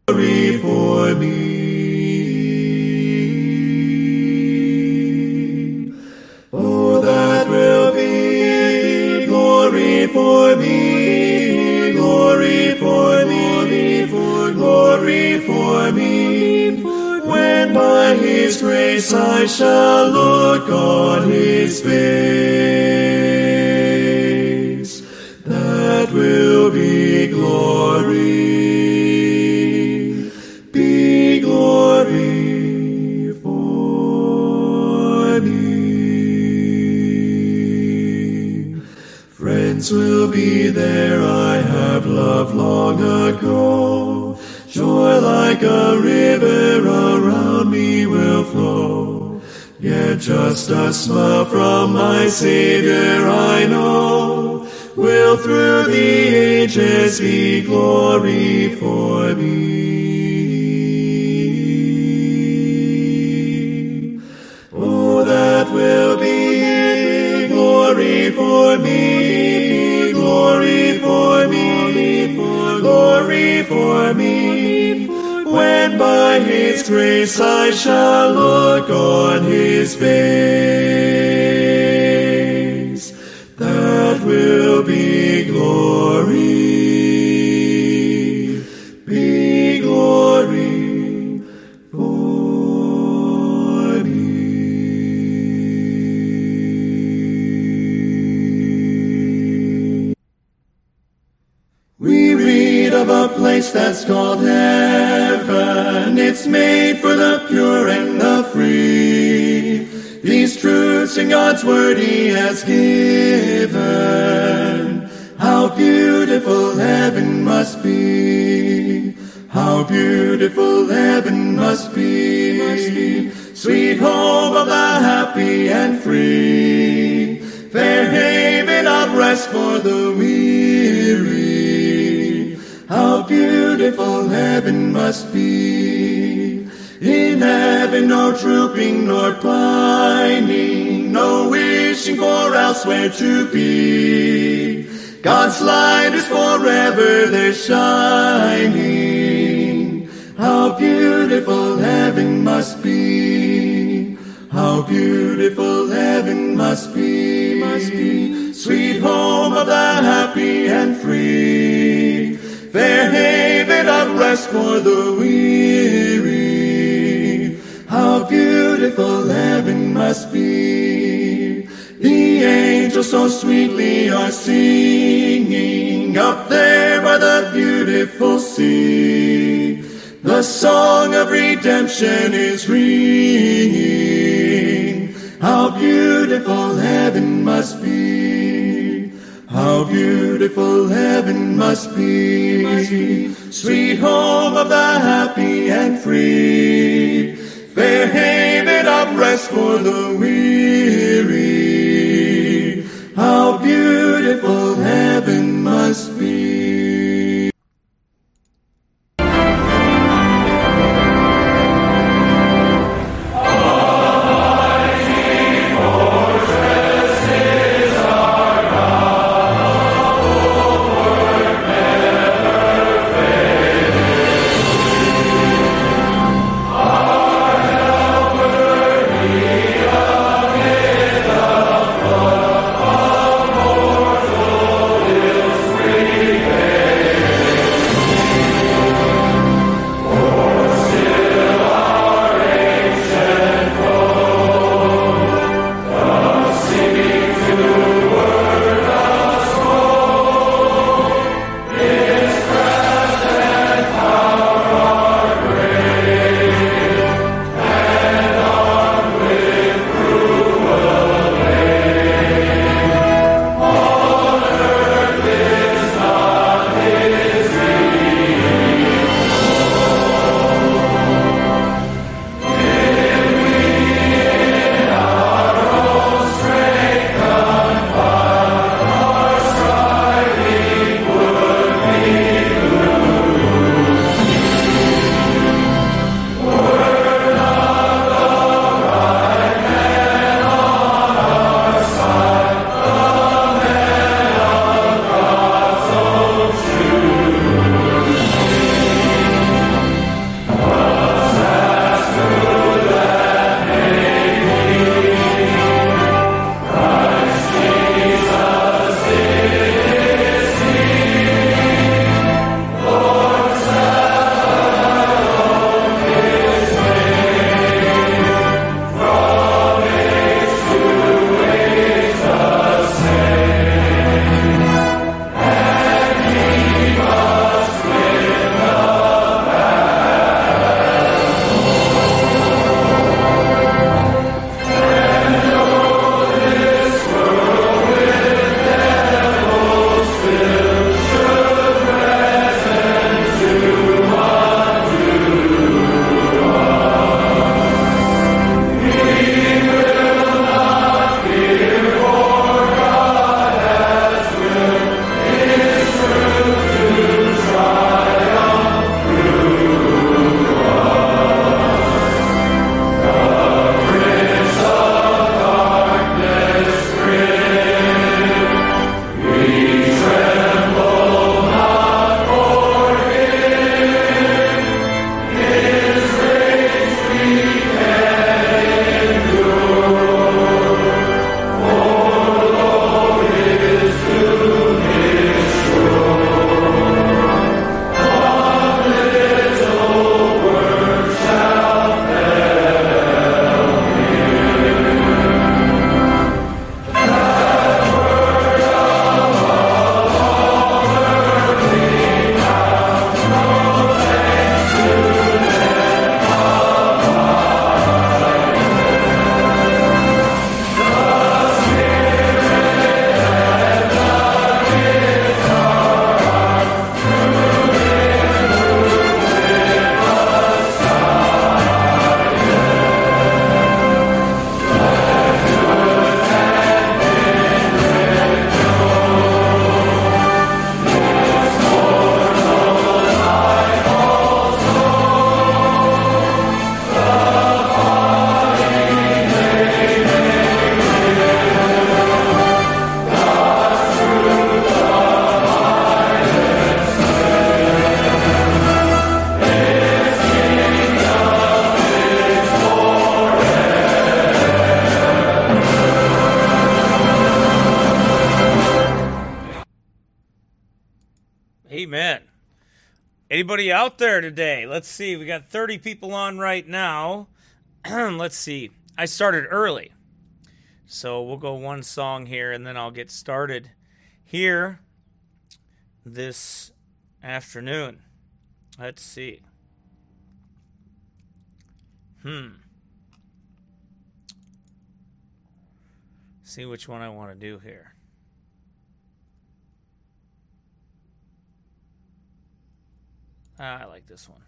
glory for me. Oh, that will be glory for me, glory for me, glory for me, when by His grace I shall look on His face. That will be glory. Be glory for me. Friends will be there I have loved long ago. Joy like a river around me will flow. Yet just a smile from my Savior I know will through the ages be glory for me. Oh, that will be glory for me, glory for me, glory for me, when by His grace I shall look on His face. That will be glory. Be glory for me. We read of a place that's called heaven. It's made for the pure and the free. These truths in God's word He has given. How beautiful heaven must be. How beautiful heaven must be. Sweet home of the happy and free. Fair haven of rest for the weary. How beautiful heaven must be. In heaven no drooping nor pining, no wishing for elsewhere to be. God's light is forever there shining. How beautiful heaven must be. How beautiful heaven must be. Sweet home of the happy and free. Fair haven of rest for the weary. How beautiful heaven must be. The angels so sweetly are singing up there by the beautiful sea. The song of redemption is ringing. How beautiful heaven must be. How beautiful heaven must be. Sweet home of the happy and free. Fair haven of rest for the weary. How beautiful heaven must be. Our helper, He Amen. Anybody out there today? Let's see. We got 30 people on right now. Let's see. I started early. So we'll go one song here and then I'll get started here this afternoon. Let's see. See which one I want to do here. I like this one.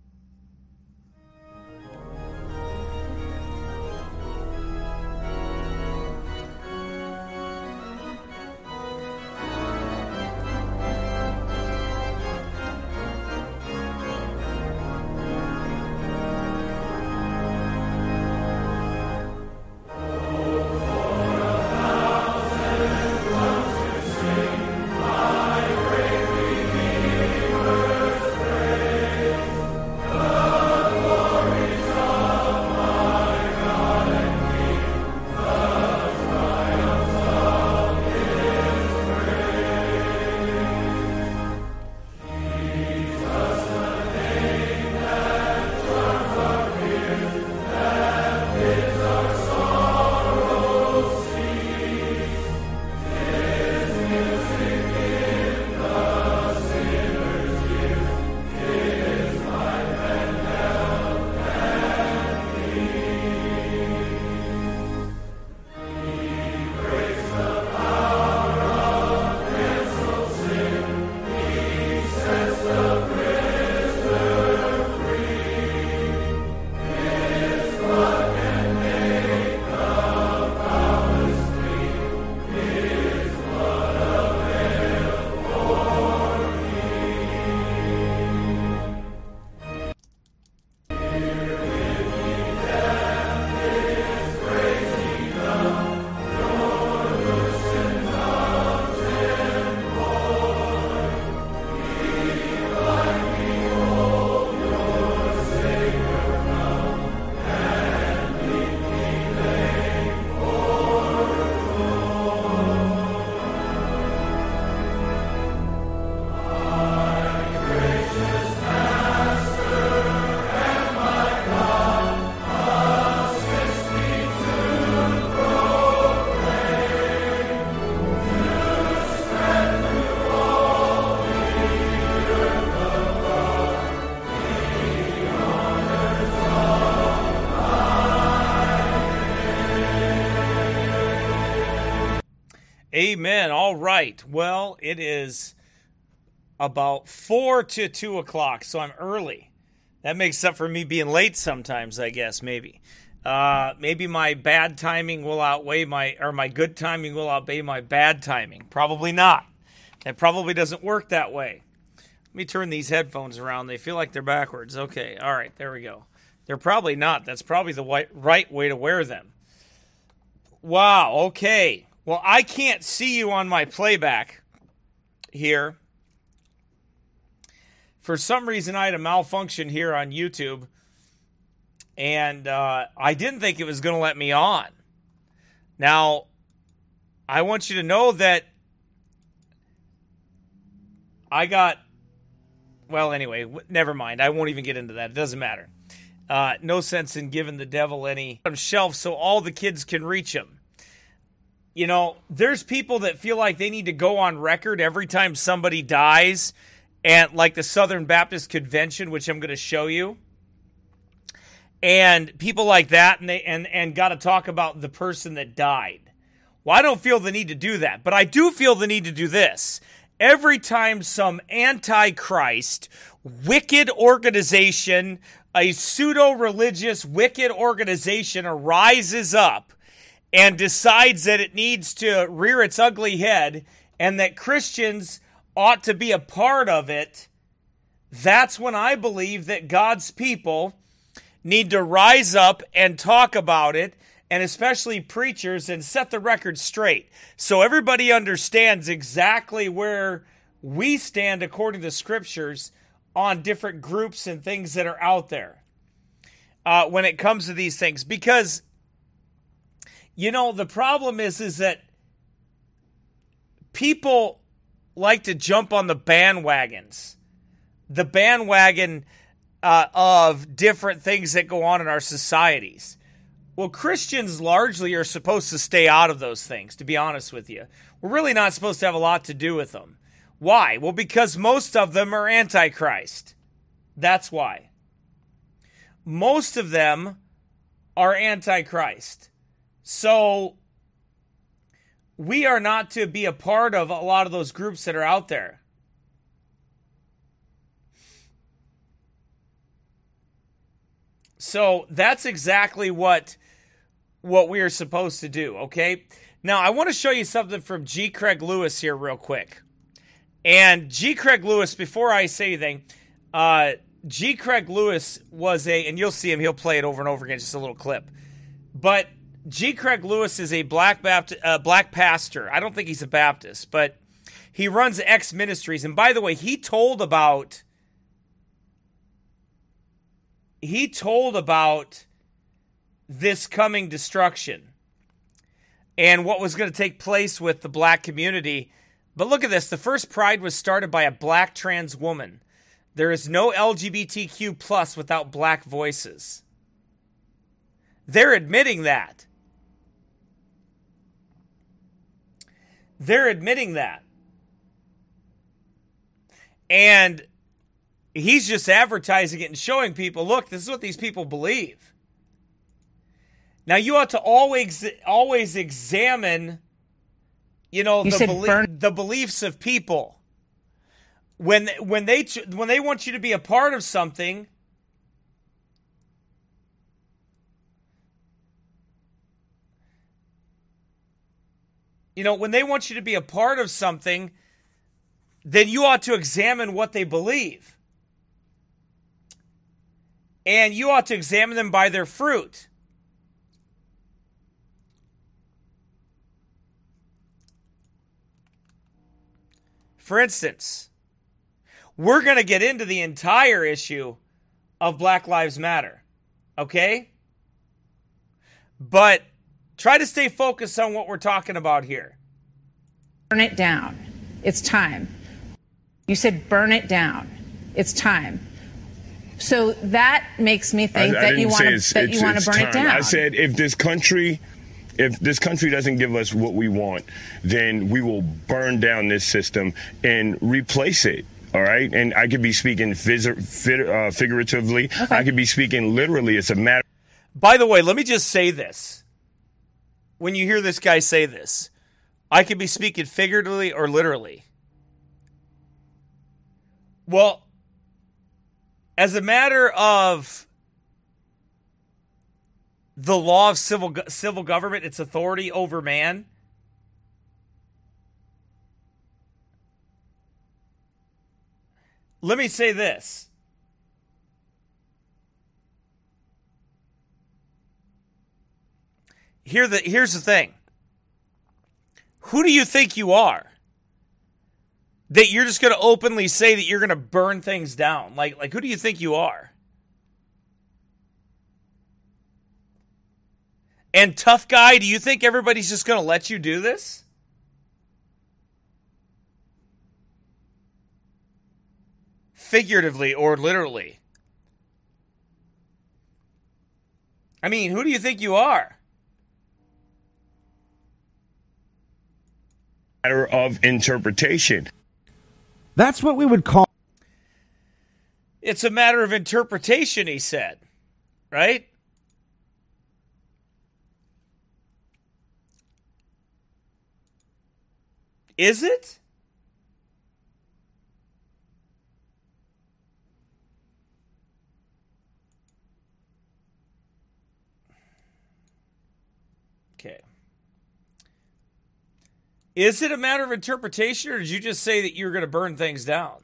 Amen. All right. Well, it is about 4 to 2 o'clock, so I'm early. That makes up for me being late sometimes, I guess, maybe. Maybe my bad timing will outweigh my good timing will outweigh my bad timing. Probably not. It probably doesn't work that way. Let me turn these headphones around. They feel like they're backwards. Okay. All right. There we go. They're probably not. That's probably the right way to wear them. Wow. Okay. Well, I can't see you on my playback here. For some reason, I had a malfunction here on YouTube, and I didn't think it was going to let me on. Now, I want you to know that well, anyway, never mind. I won't even get into that. It doesn't matter. No sense in giving the devil any shelf so all the kids can reach him. You know, there's people that feel like they need to go on record every time somebody dies, and like the Southern Baptist Convention, which I'm going to show you, and people like that, and got to talk about the person that died. Well, I don't feel the need to do that, but I do feel the need to do this. Every time some antichrist, wicked organization, a pseudo-religious, wicked organization arises up and decides that it needs to rear its ugly head and that Christians ought to be a part of it, that's when I believe that God's people need to rise up and talk about it, and especially preachers, and set the record straight so everybody understands exactly where we stand according to scriptures on different groups and things that are out there when it comes to these things. Because, you know, the problem is that people like to jump on the bandwagons, the bandwagon of different things that go on in our societies. Well, Christians largely are supposed to stay out of those things, to be honest with you. We're really not supposed to have a lot to do with them. Why? Well, because most of them are antichrist. That's why. Most of them are antichrist. So we are not to be a part of a lot of those groups that are out there. So that's exactly what we are supposed to do, okay? Now, I want to show you something from G. Craig Lewis here real quick. And G. Craig Lewis, before I say anything, G. Craig Lewis was and you'll see him, he'll play it over and over again, just a little clip. But G. Craig Lewis is a black pastor. I don't think he's a Baptist, but he runs X Ministries. And by the way, he told about this coming destruction and what was going to take place with the black community. But look at this. The first pride was started by a black trans woman. There is no LGBTQ plus without black voices. They're admitting that. They're admitting that. And he's just advertising it and showing people, look, this is what these people believe. Now, you ought to always examine, the beliefs of people. When they want you to be a part of something, when they want you to be a part of something, then you ought to examine what they believe. And you ought to examine them by their fruit. For instance, we're going to get into the entire issue of Black Lives Matter, okay? But try to stay focused on what we're talking about here. Burn it down. It's time. You said burn it down. It's time. So that makes me think that you want to burn it down. I said if this country doesn't give us what we want, then we will burn down this system and replace it. All right? And I could be speaking figuratively. Okay. I could be speaking literally. It's a matter. By the way, let me just say this. When you hear this guy say this, I could be speaking figuratively or literally. Well, as a matter of the law of civil government, its authority over man, let me say this. Here's the thing. Who do you think you are? That you're just going to openly say that you're going to burn things down? Like who do you think you are? And tough guy, do you think everybody's just going to let you do this? Figuratively or literally. I mean, who do you think you are? Matter of interpretation. That's what we would call. It's a matter of interpretation, he said. Right? Is it? Okay. Is it a matter of interpretation, or did you just say that you were going to burn things down?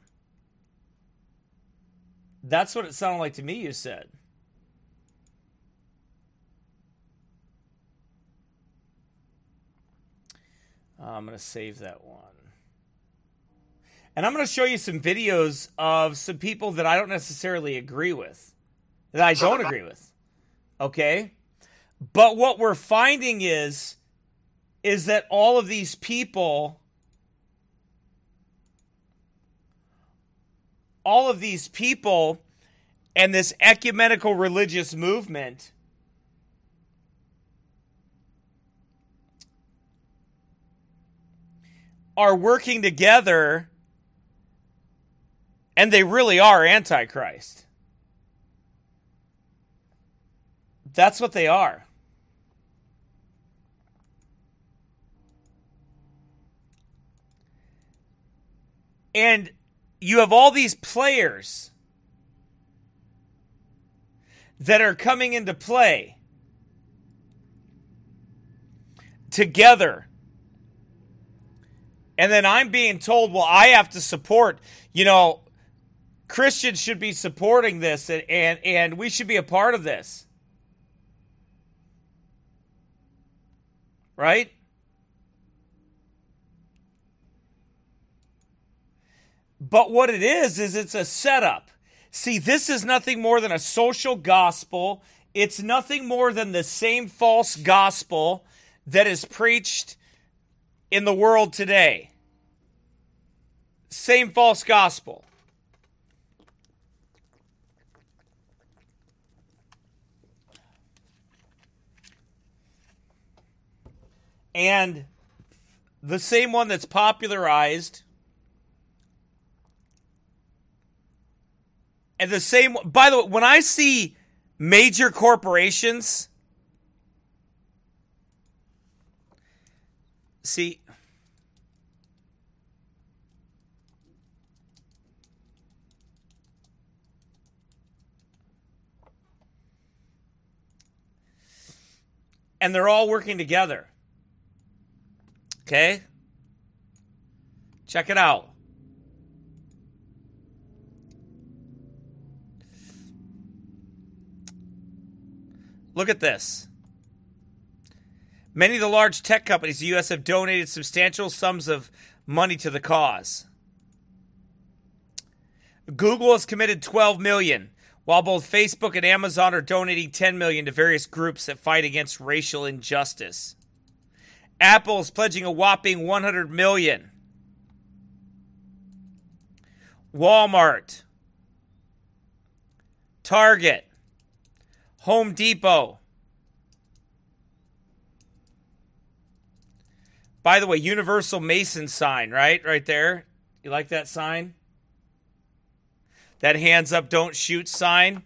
That's what it sounded like to me you said. I'm going to save that one. And I'm going to show you some videos of some people that I don't necessarily agree with. That I don't agree with. Okay? But what we're finding is that all of these people all of these people and this ecumenical religious movement are working together, and they really are Antichrist. That's what they are. And you have all these players that are coming into play together. And then I'm being told, well, I have to support, Christians should be supporting this and we should be a part of this. Right? But what it is it's a setup. See, this is nothing more than a social gospel. It's nothing more than the same false gospel that is preached in the world today. Same false gospel. And the same one that's popularized, and the same, by the way, when I see major corporations, see, and they're all working together. Okay? Check it out. Look at this. Many of the large tech companies in the U.S. have donated substantial sums of money to the cause. Google has committed $12 million, while both Facebook and Amazon are donating $10 million to various groups that fight against racial injustice. Apple is pledging a whopping $100 million. Walmart, Target, Home Depot. By the way, Universal Mason sign, right? Right there. You like that sign? That hands up, don't shoot sign.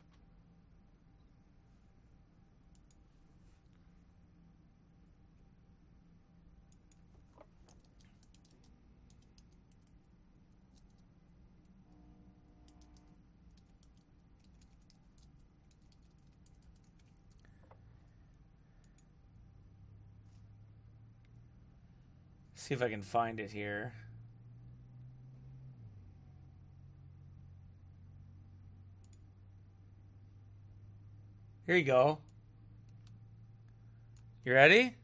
See if I can find it here. Here you go. You ready?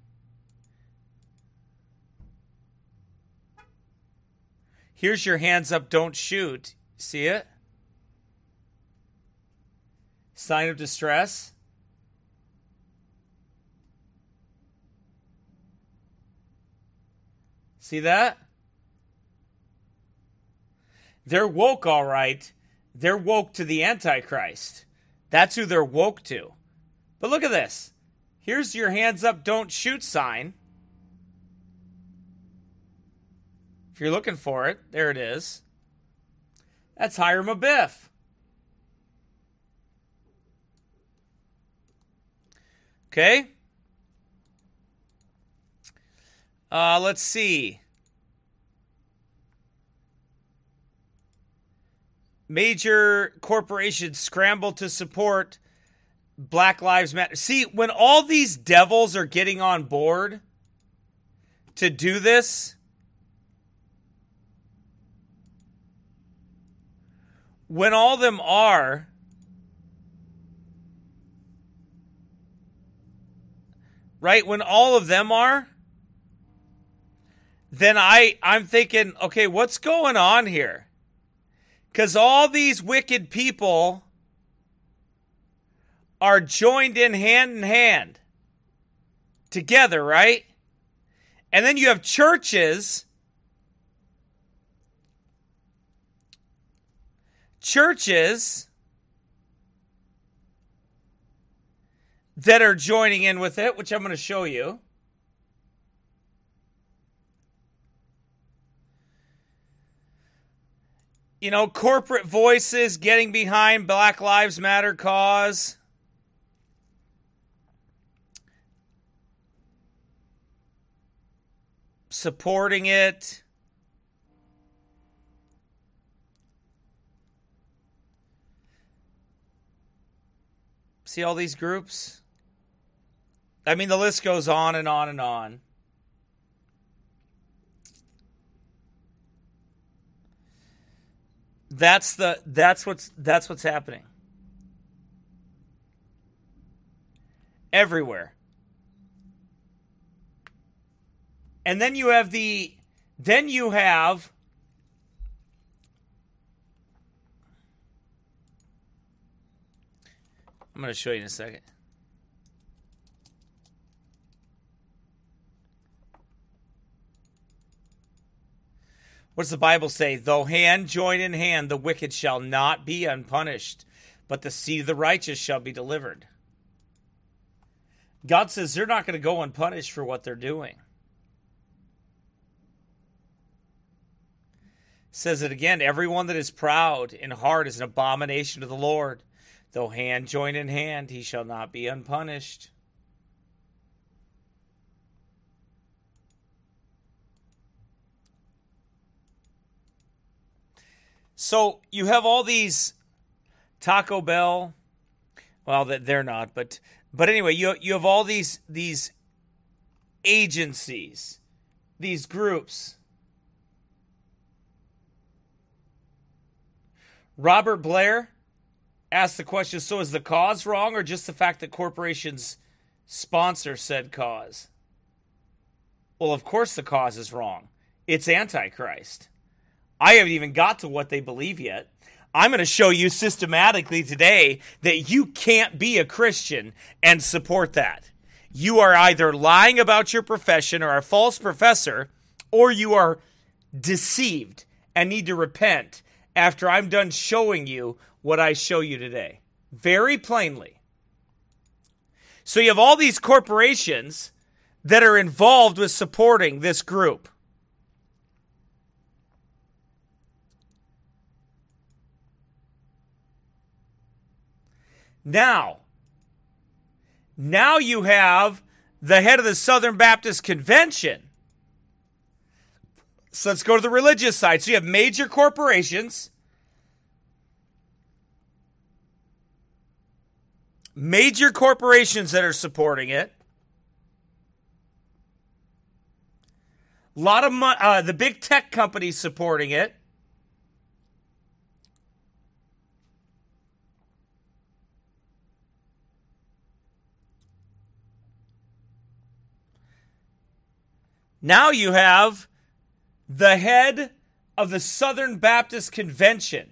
Here's your hands up, don't shoot. See it? Sign of distress. See that? They're woke, all right. They're woke to the Antichrist. That's who they're woke to. But look at this. Here's your hands up, don't shoot sign. If you're looking for it, there it is. That's Hiram Abiff. Okay. Let's see. Major corporations scramble to support Black Lives Matter. See, when all these devils are getting on board to do this, when all of them are, right? When all of them are, then I'm thinking, okay, what's going on here? Because all these wicked people are joined in hand together, right? And then you have churches churches that are joining in with it, which I'm going to show you. You know, corporate voices getting behind Black Lives Matter cause. Supporting it. See all these groups? I mean, the list goes on and on and on. That's what's happening. Everywhere. And then you have I'm going to show you in a second. What does the Bible say? Though hand join in hand, the wicked shall not be unpunished, but the seed of the righteous shall be delivered. God says they're not going to go unpunished for what they're doing. Says it again, everyone that is proud in heart is an abomination to the Lord. Though hand join in hand, he shall not be unpunished. So you have all these Taco Bell, well, they're not, but anyway, you have all these agencies, these groups. Robert Blair asked the question, so is the cause wrong or just the fact that corporations sponsor said cause? Well, of course the cause is wrong. It's Antichrist. I haven't even got to what they believe yet. I'm going to show you systematically today that you can't be a Christian and support that. You are either lying about your profession or a false professor, or you are deceived and need to repent after I'm done showing you what I show you today. Very plainly. So you have all these corporations that are involved with supporting this group. Now you have the head of the Southern Baptist Convention. So let's go to the religious side. So you have major corporations, that are supporting it. A lot of the big tech companies supporting it. Now you have the head of the Southern Baptist Convention.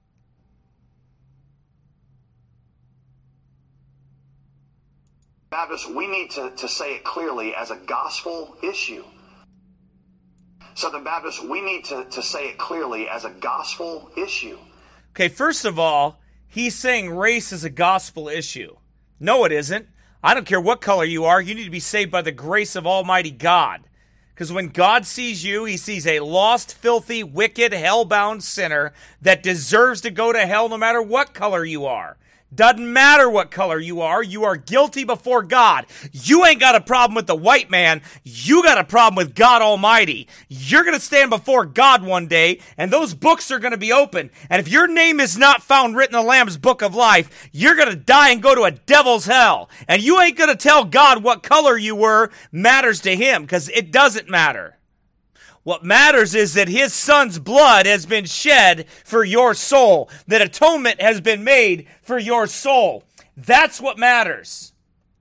Baptists, we need to say it clearly as a gospel issue. Southern Baptists, we need to say it clearly as a gospel issue. Okay, first of all, he's saying race is a gospel issue. No, it isn't. I don't care what color you are. You need to be saved by the grace of Almighty God. Because when God sees you, he sees a lost, filthy, wicked, hell-bound sinner that deserves to go to hell no matter what color you are. Doesn't matter what color you are guilty before God. You ain't got a problem with the white man. You got a problem with God Almighty. You're going to stand before God one day, and those books are going to be open. And if your name is not found written in the Lamb's Book of Life, you're going to die and go to a devil's hell. And you ain't going to tell God what color you were matters to him, because it doesn't matter. What matters is that his son's blood has been shed for your soul. That atonement has been made for your soul. That's what matters.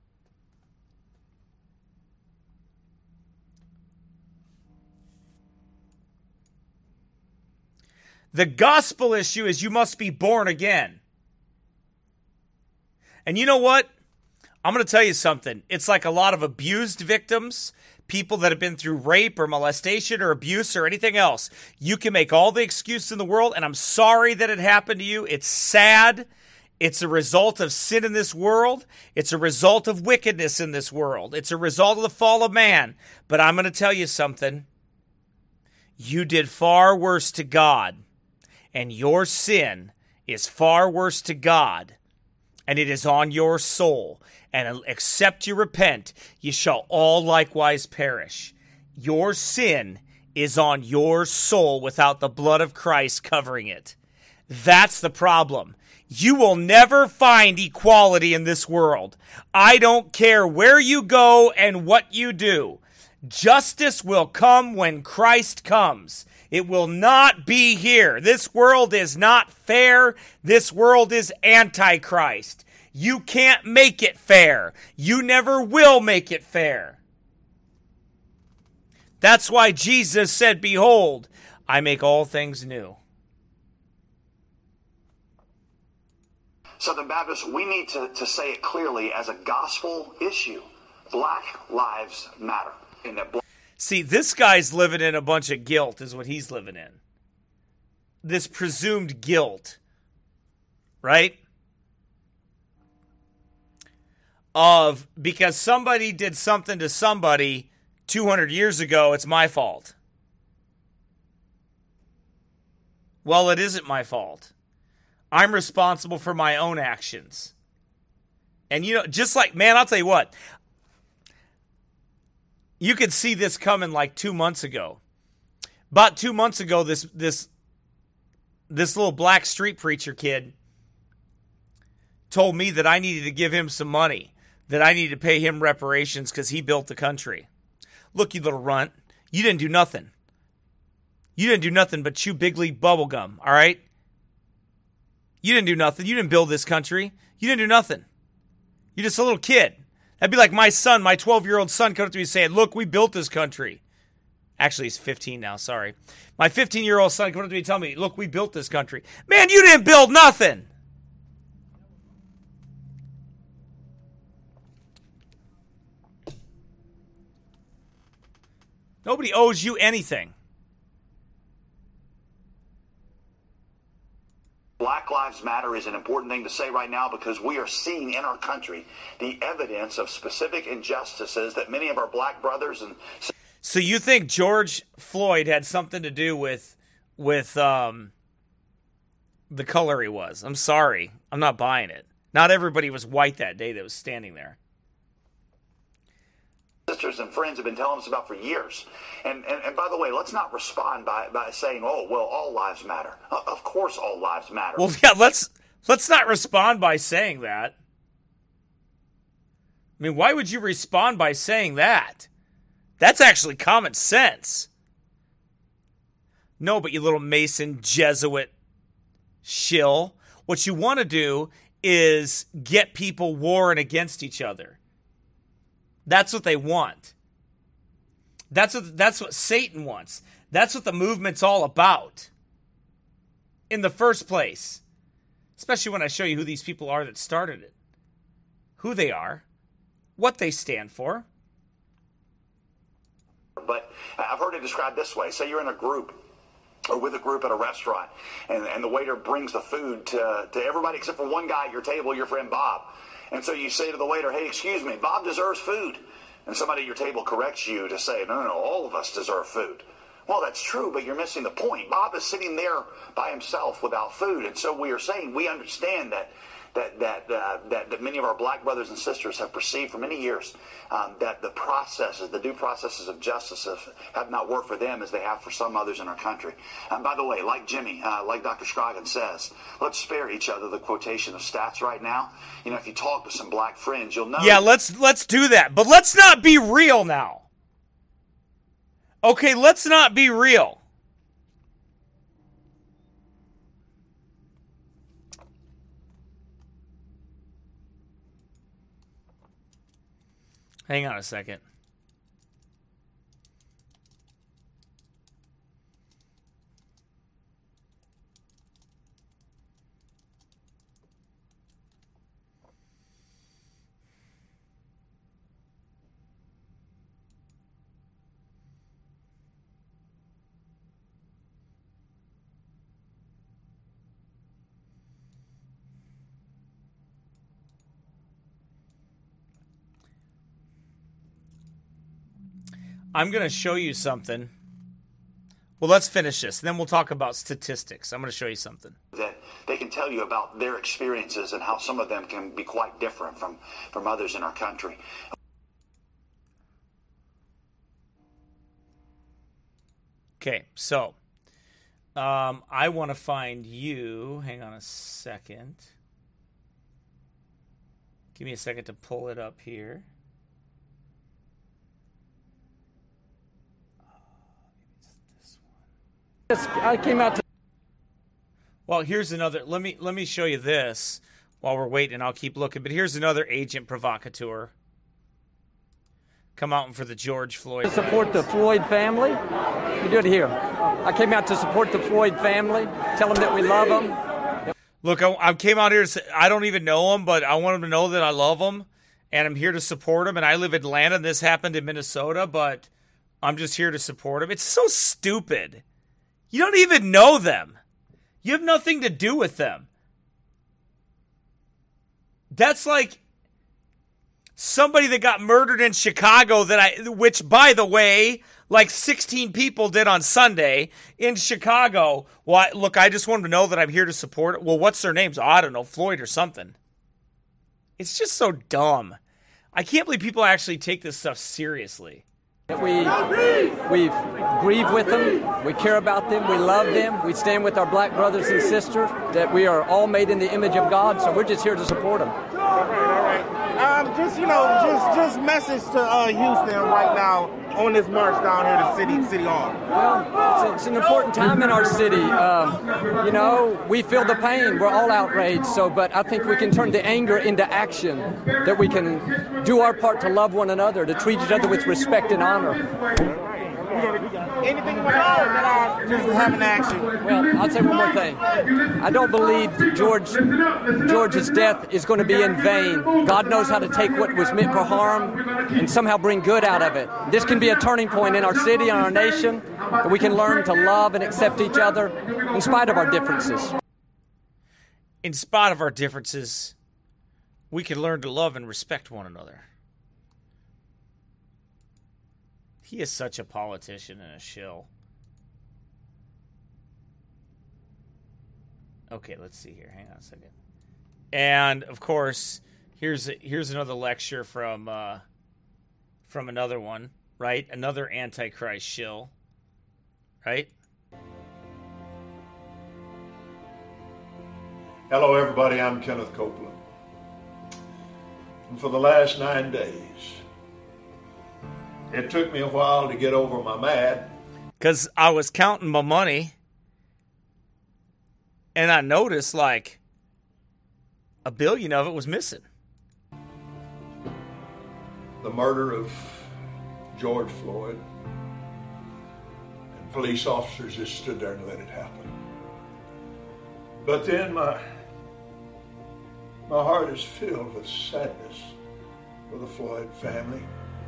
The gospel issue is you must be born again. And you know what? I'm going to tell you something. It's like a lot of abused victims, people that have been through rape or molestation or abuse or anything else. You can make all the excuse in the world, and I'm sorry that it happened to you. It's sad. It's a result of sin in this world. It's a result of wickedness in this world. It's a result of the fall of man. But I'm going to tell you something. You did far worse to God, and your sin is far worse to God, and it is on your soul. And except you repent, ye shall all likewise perish. Your sin is on your soul without the blood of Christ covering it. That's the problem. You will never find equality in this world. I don't care where you go and what you do. Justice will come when Christ comes. It will not be here. This world is not fair. This world is antichrist. You can't make it fair. You never will make it fair. That's why Jesus said, behold, I make all things new. Southern Baptists, we need to say it clearly as a gospel issue. Black lives matter. See, this guy's living in a bunch of guilt is what he's living in. This presumed guilt. Right? Of because somebody did something to somebody 200 years ago, it's my fault. Well, it isn't my fault. I'm responsible for my own actions. And just like, man, I'll tell you what. You could see this coming like 2 months ago. About 2 months ago, this little black street preacher kid told me that I needed to give him some money, that I needed to pay him reparations because he built the country. Look, you little runt, you didn't do nothing. You didn't do nothing but chew Big League bubble gum, all right? You didn't do nothing. You didn't build this country. You didn't do nothing. You're just a little kid. That'd be like my son, my 12-year-old son coming up to me saying, look, we built this country. Actually, he's 15 now, sorry. My 15-year-old son coming up to me telling me, look, we built this country. Man, you didn't build nothing. Nobody owes you anything. Black Lives Matter is an important thing to say right now because we are seeing in our country the evidence of specific injustices that many of our black brothers and... So you think George Floyd had something to do with the color he was? I'm sorry. I'm not buying it. Not everybody was white that day that was standing there. Sisters and friends have been telling us about for years. And by the way, let's not respond by saying, oh, well, all lives matter. Of course all lives matter. Well, yeah, let's not respond by saying that. I mean, why would you respond by saying that? That's actually common sense. No, but you little Mason Jesuit shill. What you want to do is get people warring against each other. That's what they want. That's what Satan wants. That's what the movement's all about. In the first place. Especially when I show you who these people are that started it. Who they are. What they stand for. But I've heard it described this way. Say you're in a group or with a group at a restaurant and the waiter brings the food to everybody except for one guy at your table, your friend Bob. And so you say to the waiter, hey, excuse me, Bob deserves food. And somebody at your table corrects you to say, no, all of us deserve food. Well, that's true, but you're missing the point. Bob is sitting there by himself without food. And so we are saying we understand that many of our black brothers and sisters have perceived for many years that the due processes of justice have not worked for them as they have for some others in our country. And by the way, like Jimmy, like Dr. Scroggins says, let's spare each other the quotation of stats right now. You know, if you talk to some black friends, you'll know. Yeah, let's do that. But let's not be real now. Okay, let's not be real. Hang on a second. I'm going to show you something. Well, let's finish this, and then we'll talk about statistics. I'm going to show you something. That they can tell you about their experiences and how some of them can be quite different from others in our country. Okay, so I want to find you. Hang on a second. Give me a second to pull it up here. I came out to. Well, here's another. Let me show you this while we're waiting. I'll keep looking. But here's another agent provocateur. Come out for the George Floyd. To support the Floyd family. You do it here. I came out to support the Floyd family. Tell them that we love them. Look, I came out here to say, I don't even know them, but I want them to know that I love them, and I'm here to support them. And I live in Atlanta, and this happened in Minnesota, but I'm just here to support them. It's so stupid. You don't even know them. You have nothing to do with them. That's like somebody that got murdered in Chicago which, by the way, like 16 people did on Sunday in Chicago. Well, look, I just want them to know that I'm here to support it. Well, what's their names? Oh, I don't know, Floyd or something. It's just so dumb. I can't believe people actually take this stuff seriously. We grieve with them, we care about them, we love them, we stand with our black brothers and sisters, that we are all made in the image of God, so we're just here to support them. All right. Just message to Houston right now on this march down here to City Hall. Well, it's an important time in our city. We feel the pain. We're all outraged. But I think we can turn the anger into action, that we can do our part to love one another, to treat each other with respect and honor. Anything but just have an action. Well, I'll say one more thing. I don't believe George's death is going to be in vain. God knows how to take what was meant for harm and somehow bring good out of it. This can be a turning point in our city and our nation, that we can learn to love and accept each other in spite of our differences. In spite of our differences, we can learn to love and respect one another. He is such a politician and a shill. Okay, let's see here. Hang on a second. And of course, here's another lecture from another one, right? Another Antichrist shill, right? Hello, everybody. I'm Kenneth Copeland. And for the last 9 days, it took me a while to get over my mad. Because I was counting my money, and I noticed, like, $1 billion of it was missing. The murder of George Floyd. And police officers just stood there and let it happen. But then my heart is filled with sadness for the Floyd family.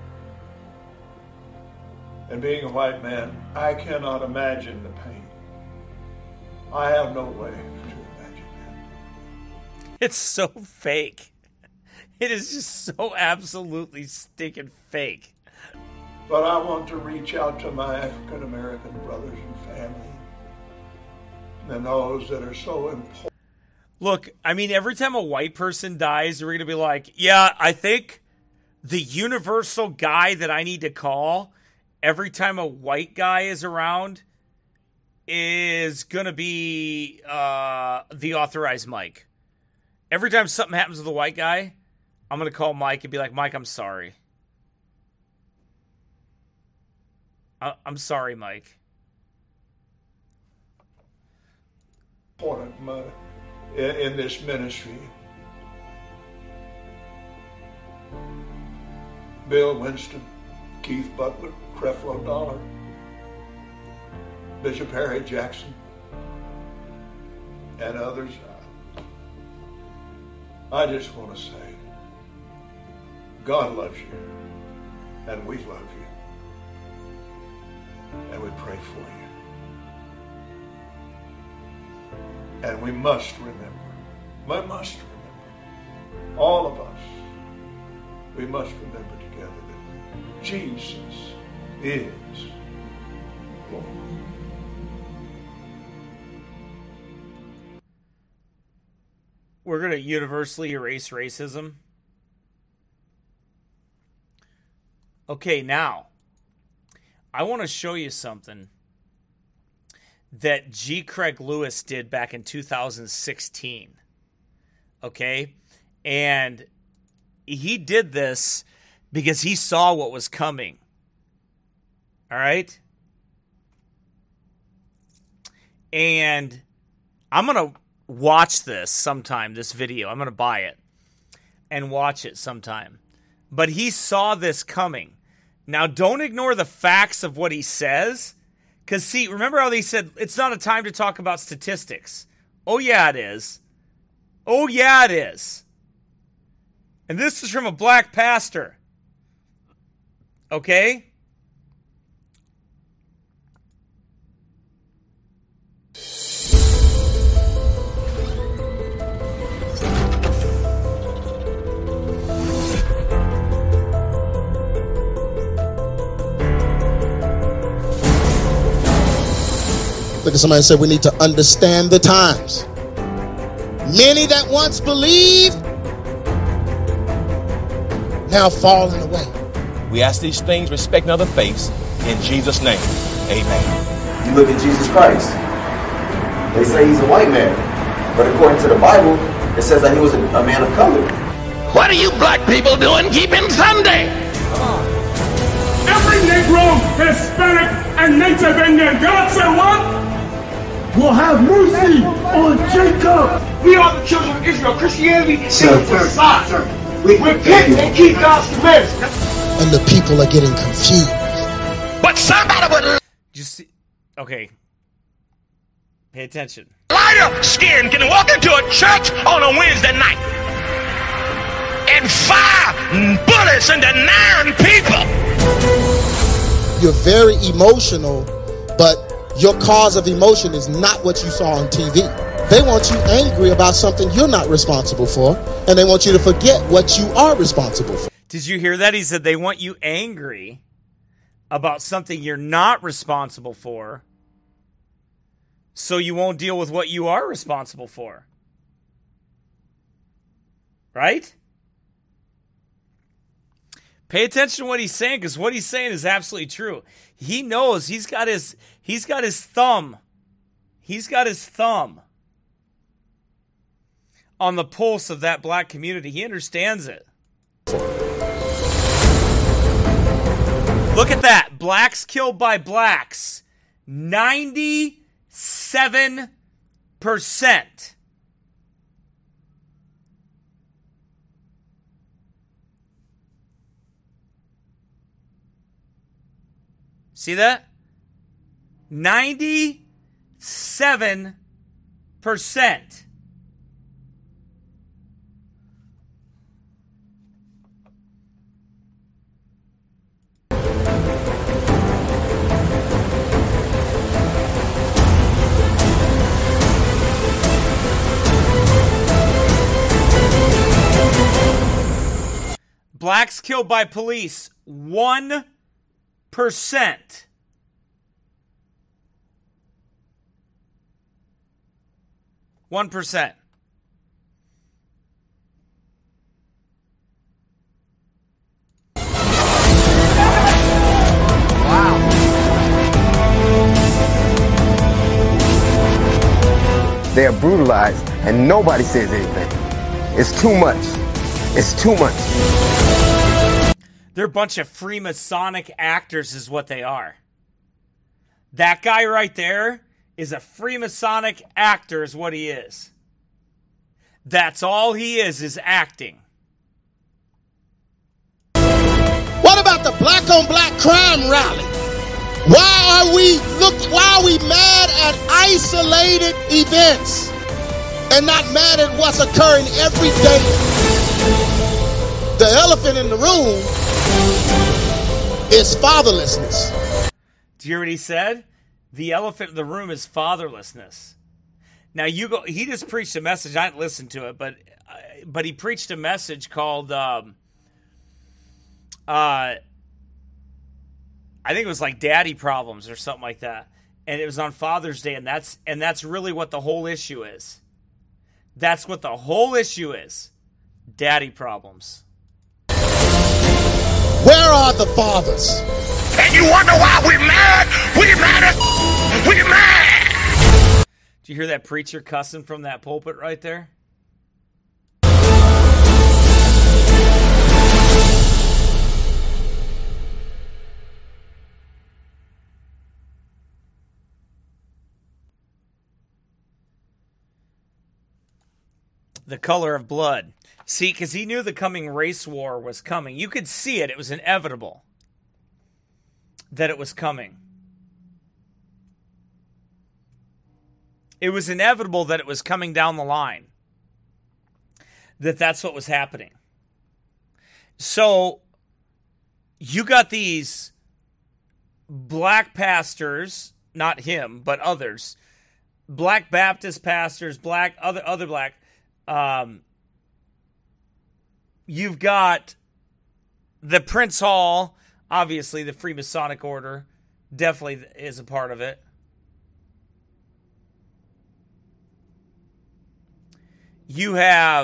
And being a white man, I cannot imagine the pain. I have no way to imagine that. It's so fake. It is just so absolutely stinking fake. But I want to reach out to my African American brothers and family and those that are so important. Look, I mean, every time a white person dies, we're going to be like, yeah, I think the universal guy that I need to call every time a white guy is around is going to be the authorized Mike. Every time something happens with a white guy, I'm going to call Mike and be like, Mike, I'm sorry. I'm sorry, Mike. Important in this ministry. Bill Winston, Keith Butler, Creflo Dollar, Bishop Harry Jackson, and others. I just want to say, God loves you, and we love you, and we pray for you. And we must remember, all of us, we must remember together that Jesus is. We're going to universally erase racism. Okay, now, I want to show you something that G. Craig Lewis did back in 2016. Okay? And he did this because he saw what was coming. All right? And I'm going to watch this sometime, this video. I'm going to buy it and watch it sometime. But he saw this coming. Now, don't ignore the facts of what he says. Because, see, remember how they said, it's not a time to talk about statistics. Oh, yeah, it is. Oh, yeah, it is. And this is from a black pastor. Okay? Look at somebody and say, we need to understand the times. Many that once believed, now falling away. We ask these things, respecting other faiths, in Jesus' name. Amen. You look at Jesus Christ. They say he's a white man. But according to the Bible, it says that he was a man of color. What are you black people doing keeping Sunday? Every Negro, Hispanic, and Native Indian, God said what? Will have mercy on Jacob. We are the children of Israel. Christianity is a facade. Repent and keep God's commandments. And the people are getting confused. But somebody would just see. Okay. Pay attention. Lighter skin can walk into a church on a Wednesday night and fire bullets into 9 people. You're very emotional, but your cause of emotion is not what you saw on TV. They want you angry about something you're not responsible for, and they want you to forget what you are responsible for. Did you hear that? He said they want you angry about something you're not responsible for, so you won't deal with what you are responsible for. Right? Pay attention to what he's saying, because what he's saying is absolutely true. He knows he's got his thumb. He's got his thumb on the pulse of that black community. He understands it. Look at that. Blacks killed by blacks. 97%. See that? 97%. Blacks killed by police, 1%. 1%. Wow. They are brutalized and nobody says anything. It's too much. It's too much. They're a bunch of Freemasonic actors is what they are. That guy right there is a Freemasonic actor is what he is. That's all he is acting. What about the black on black crime rally? Why are we mad at isolated events and not mad at what's occurring every day? The elephant in the room is fatherlessness. Do you hear what he said? The elephant in the room is fatherlessness. Now he just preached a message. I didn't listen to it, but he preached a message called I think it was like Daddy Problems or something like that. And it was on Father's Day, and that's really what the whole issue is. That's what the whole issue is. Daddy problems. Where are the fathers? And you wonder why we mad? We mad. Did you hear that preacher cussing from that pulpit right there? The color of blood. See, because he knew the coming race war was coming. You could see it. It was inevitable that it was coming. It was inevitable that it was coming down the line. That's what was happening. So, you got these black pastors, not him, but others, black Baptist pastors, other black. You've got the Prince Hall, obviously the Freemasonic Order, definitely is a part of it. You've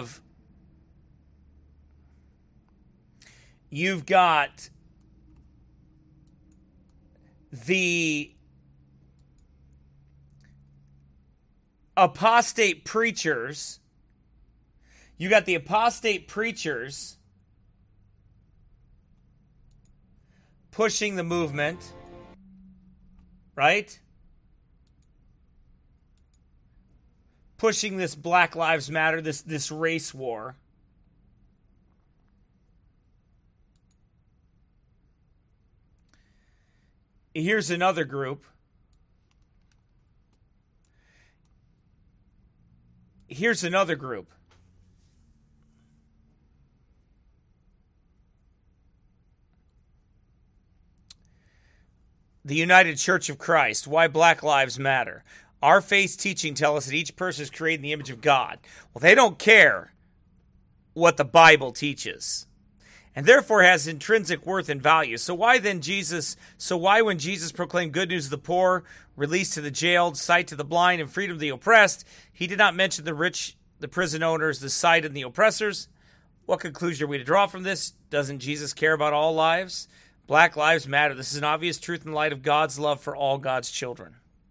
got the apostate preachers. You got the apostate preachers pushing the movement, right? Pushing this Black Lives Matter, this race war. Here's another group. Here's another group. The United Church of Christ. Why Black Lives Matter. Our faith's teaching tell us that each person is created in the image of God. Well, they don't care what the Bible teaches, and therefore has intrinsic worth and value. So why when Jesus proclaimed good news to the poor, release to the jailed, sight to the blind, and freedom to the oppressed, he did not mention the rich, the prison owners, the sighted, and the oppressors? What conclusion are we to draw from this? Doesn't Jesus care about all lives? Black Lives Matter. This is an obvious truth in light of God's love for all God's children.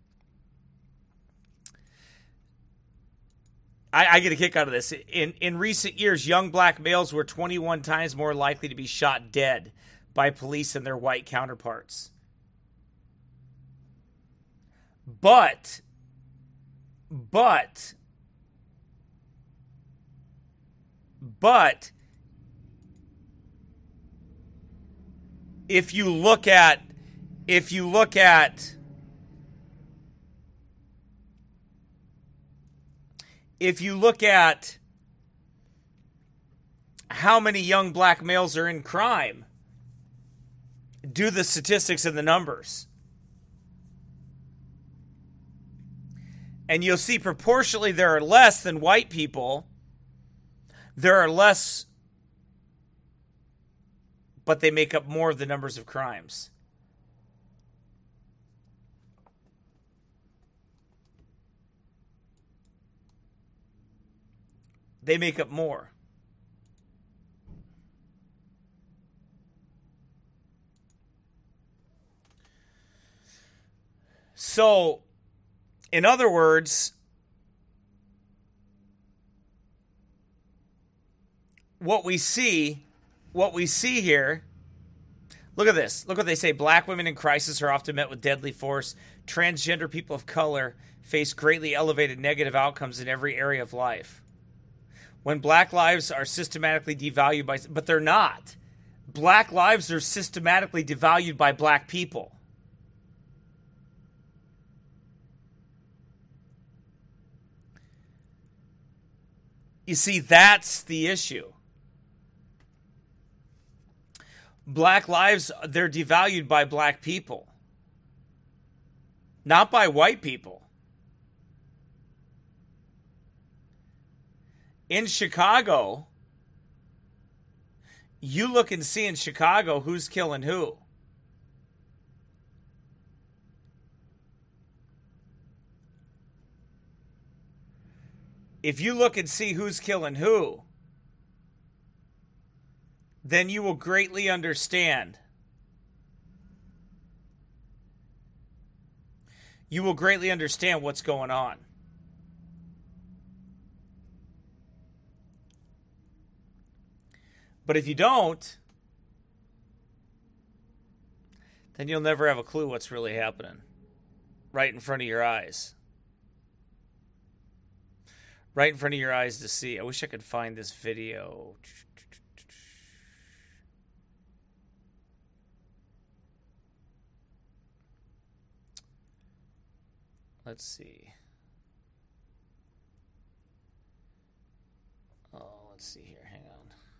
I get a kick out of this. In recent years, young black males were 21 times more likely to be shot dead by police than their white counterparts. But if you look at how many young black males are in crime, do the statistics and the numbers, and you'll see proportionally there are less than white people. There are less, but they make up more of the numbers of crimes. They make up more. So, in other words, what we see here, look at this. Look what they say. Black women in crisis are often met with deadly force. Transgender people of color face greatly elevated negative outcomes in every area of life. When black lives are systematically devalued but they're not. Black lives are systematically devalued by black people. You see, that's the issue. Black lives, they're devalued by black people, not by white people. In Chicago, you look and see in Chicago who's killing who. If you look and see who's killing who, then you will greatly understand. You will greatly understand what's going on. But if you don't, then you'll never have a clue what's really happening right in front of your eyes. Right in front of your eyes to see. I wish I could find this video. Let's see. Oh, let's see here. Hang on.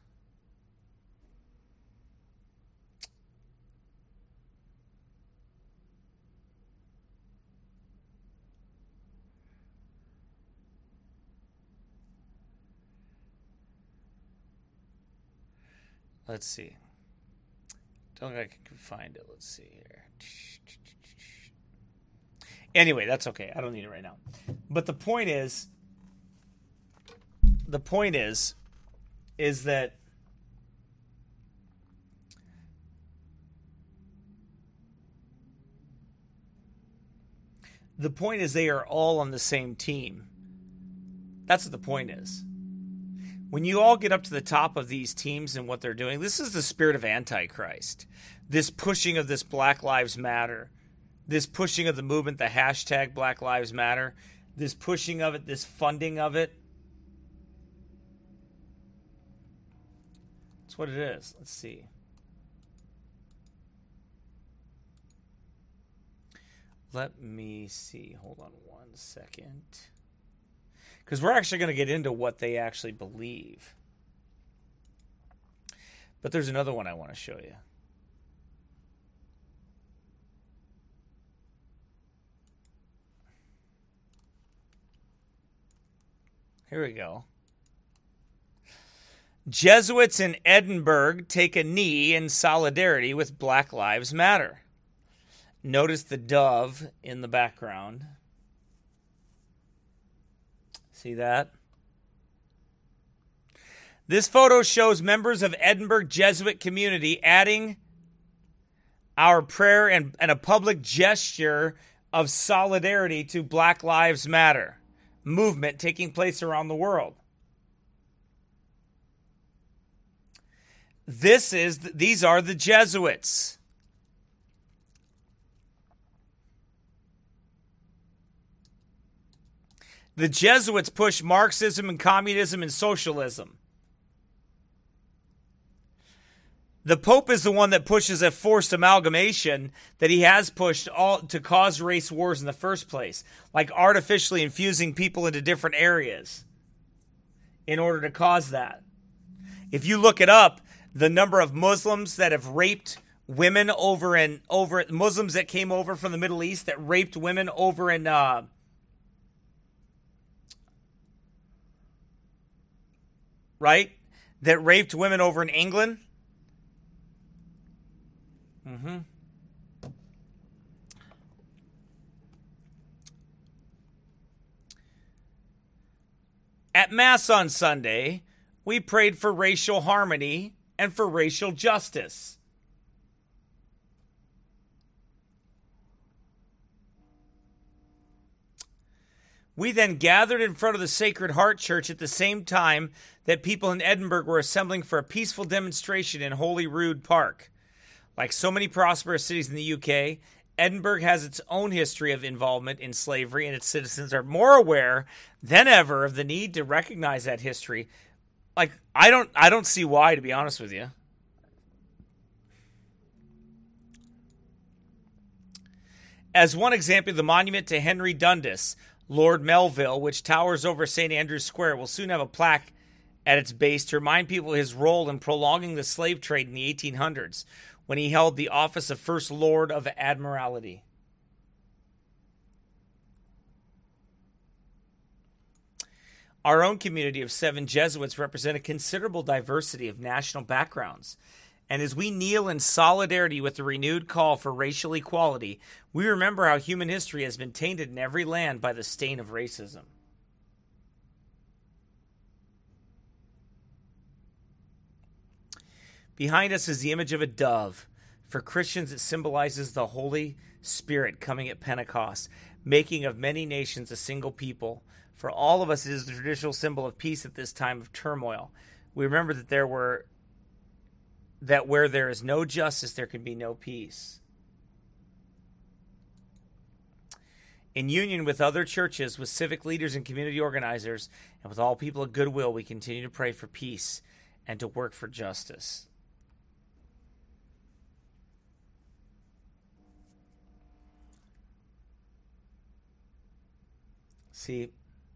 Let's see. Don't think I can find it. Let's see here. Anyway, that's okay. I don't need it right now. But the point is that the point is they are all on the same team. That's what the point is. When you all get up to the top of these teams and what they're doing, this is the spirit of Antichrist. This pushing of this Black Lives Matter. This pushing of the movement, the hashtag Black Lives Matter. This pushing of it, this funding of it. That's what it is. Let's see. Let me see. Hold on one second. Because we're actually going to get into what they actually believe. But there's another one I want to show you. Here we go. Jesuits in Edinburgh take a knee in solidarity with Black Lives Matter. Notice the dove in the background. See that? This photo shows members of Edinburgh Jesuit community adding our prayer and a public gesture of solidarity to Black Lives Matter movement taking place around the world. These are the Jesuits. The Jesuits push Marxism and communism and socialism. The Pope is the one that pushes a forced amalgamation that he has pushed all to cause race wars in the first place, like artificially infusing people into different areas in order to cause that. If you look it up, the number of Muslims that have raped women Muslims that came over from the Middle East that raped women over in that raped women over in England. Mm-hmm. At Mass on Sunday, we prayed for racial harmony and for racial justice. We then gathered in front of the Sacred Heart Church at the same time that people in Edinburgh were assembling for a peaceful demonstration in Holyrood Park. Like so many prosperous cities in the UK, Edinburgh has its own history of involvement in slavery, and its citizens are more aware than ever of the need to recognize that history. Like, I don't see why, to be honest with you. As one example, the monument to Henry Dundas, Lord Melville, which towers over St. Andrew's Square, will soon have a plaque at its base to remind people of his role in prolonging the slave trade in the 1800s, when he held the office of First Lord of Admiralty. Our own community of 7 Jesuits represent a considerable diversity of national backgrounds. And as we kneel in solidarity with the renewed call for racial equality, we remember how human history has been tainted in every land by the stain of racism. Behind us is the image of a dove. For Christians, it symbolizes the Holy Spirit coming at Pentecost, making of many nations a single people. For all of us, it is the traditional symbol of peace at this time of turmoil. We remember that where there is no justice, there can be no peace. In union with other churches, with civic leaders and community organizers, and with all people of goodwill, we continue to pray for peace and to work for justice. See,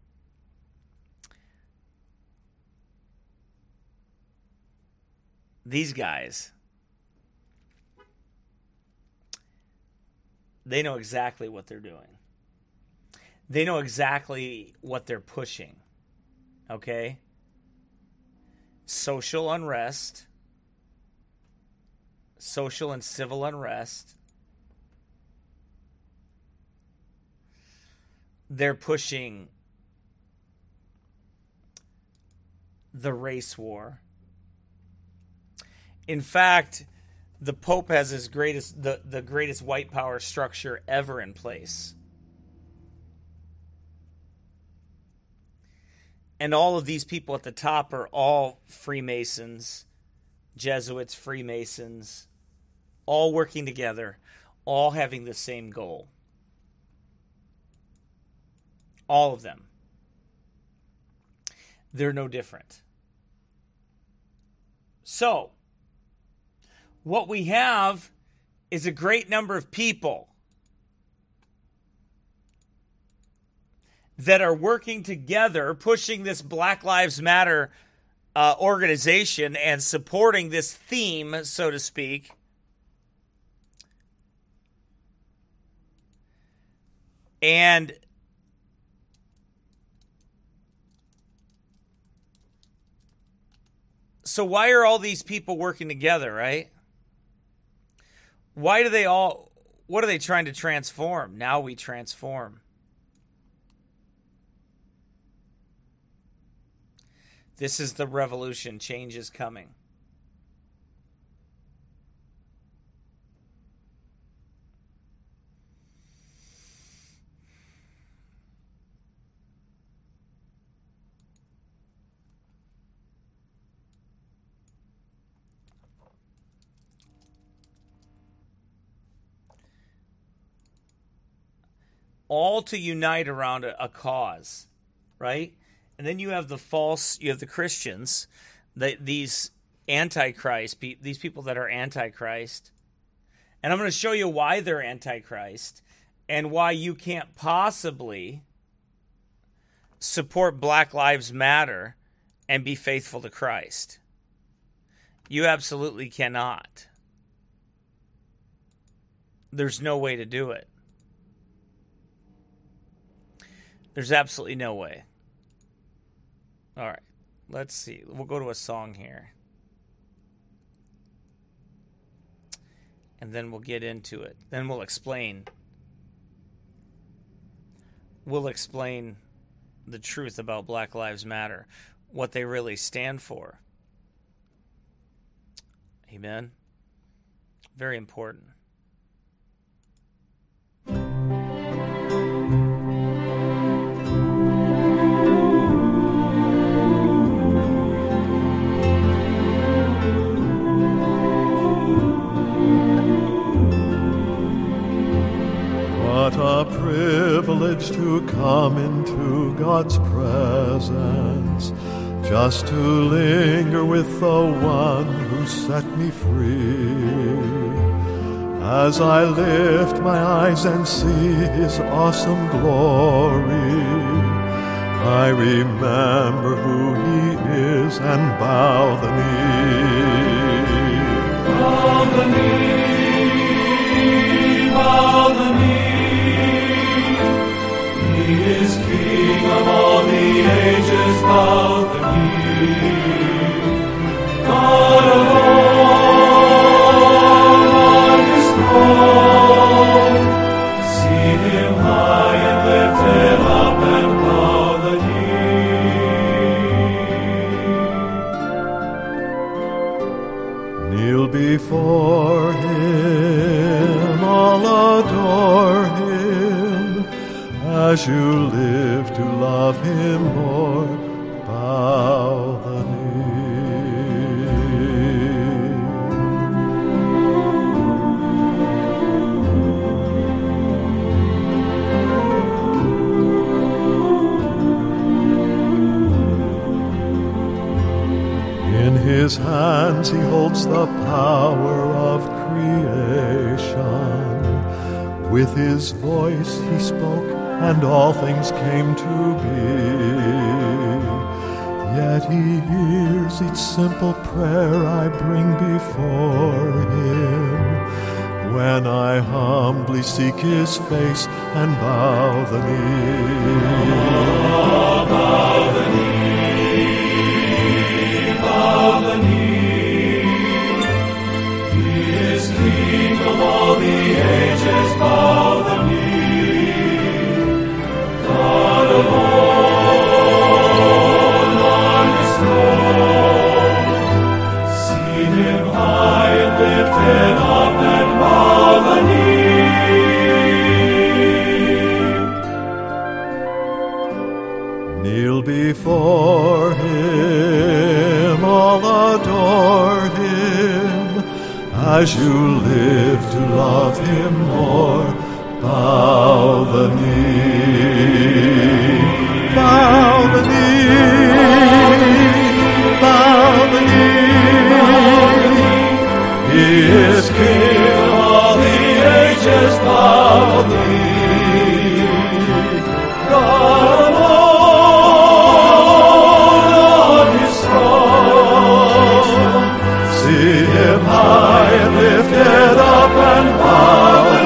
these guys, they know exactly what they're doing. They know exactly what they're pushing. Okay? Social unrest, social and civil unrest. They're pushing the race war. In fact, the Pope has his the greatest white power structure ever in place. And all of these people at the top are all Freemasons, Jesuits, Freemasons, all working together, all having the same goal. All of them. They're no different. So, what we have is a great number of people that are working together, pushing this Black Lives Matter organization and supporting this theme, so to speak. And so why are all these people working together, right? Why do they all, what are they trying to transform? Now we transform. This is the revolution. Change is coming. All to unite around a cause, right? And then you have the Christians, these Antichrist, these people that are Antichrist. And I'm going to show you why they're Antichrist and why you can't possibly support Black Lives Matter and be faithful to Christ. You absolutely cannot. There's no way to do it. There's absolutely no way. All right, let's see. We'll go to a song here. And then we'll get into it. Then we'll explain. We'll explain the truth about Black Lives Matter, what they really stand for. Amen. Very important. What a privilege to come into God's presence, just to linger with the one who set me free. As I lift my eyes and see his awesome glory, I remember who he is and bow the knee. Bow the knee, bow the knee. He is King of all the ages, bow the knee. God alone on his throne. See him high and lifted up and bow the knee. adore him. As you live to love him more, bow the knee. In his hands he holds the power of creation. With his voice he spoke, and all things came to be. Yet he hears each simple prayer I bring before him. When I humbly seek his face and bow the knee. Bow the knee, bow the knee. He is King of all the ages, bow the knee. God alone on his throne. See him high and lifted up and bow the knee. Kneel before him, all adore him. As you live to love him more, bow the knee. Bow the knee. Bow the knee. He is King of all the ages, bow the knee. God alone on his throne. See him high and lifted up and bow the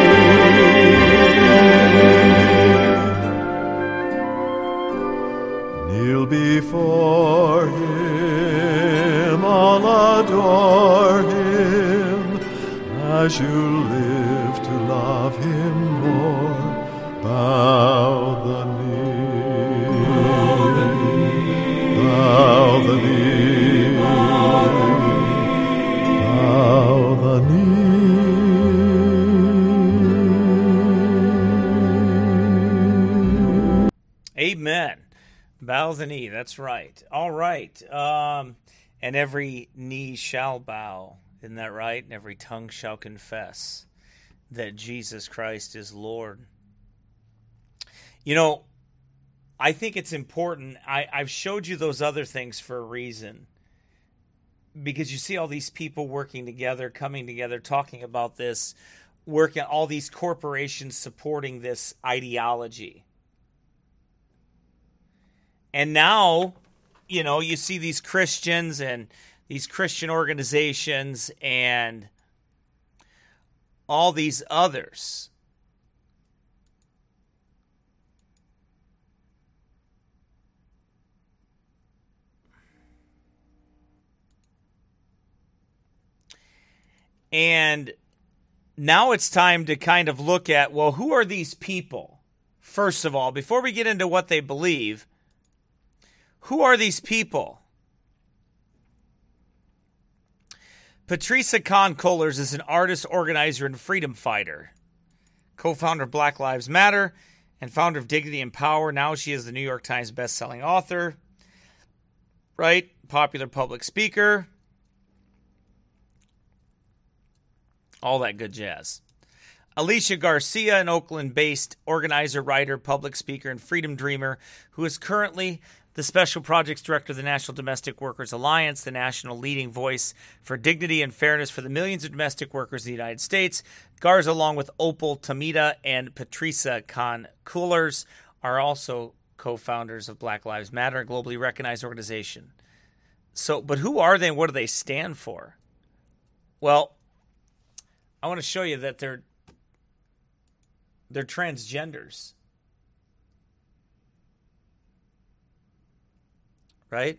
knee. Kneel before him, all adore him. As you live to love him more, bow the knee. Bow the knee. Bow the knee. Amen. Bow the knee. That's right. All right. And every knee shall bow. Isn't that right? And every tongue shall confess that Jesus Christ is Lord. You know, I think it's important. I've showed you those other things for a reason. Because you see all these people working together, coming together, talking about this, working, all these corporations supporting this ideology. And now, you know, you see these Christians and these Christian organizations and all these others and now it's time to kind of look at, well, who are these people? First of all, before we get into what they believe, who are these people? Patricia Kahn-Kollers is an artist, organizer, and freedom fighter. Co-founder of Black Lives Matter and founder of Dignity and Power. Now she is the New York Times best-selling author. Right? Popular public speaker. All that good jazz. Alicia Garcia, an Oakland-based organizer, writer, public speaker, and freedom dreamer, who is currently the Special Projects Director of the National Domestic Workers Alliance, the national leading voice for dignity and fairness for the millions of domestic workers in the United States. Garza, along with Opal Tomita and Patricia Kahn-Kollers, are also co-founders of Black Lives Matter, a globally recognized organization. So, but who are they and what do they stand for? Well, I want to show you that they're transgenders. Right?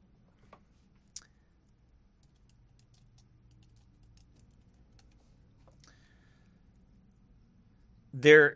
They're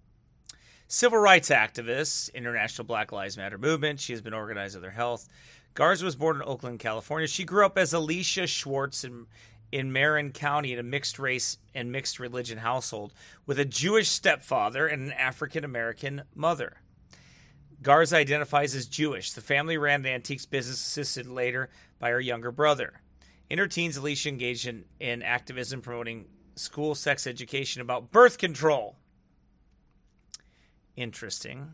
civil rights activists, International Black Lives Matter movement. She has been organizing their health, Garza was born in Oakland, California. She grew up as Alicia Schwartz in Marin County in a mixed race and mixed religion household with a Jewish stepfather and an African-American mother. Garza identifies as Jewish. The family ran the antiques business, assisted later by her younger brother. In her teens, Alicia engaged in activism promoting school sex education about birth control. Interesting.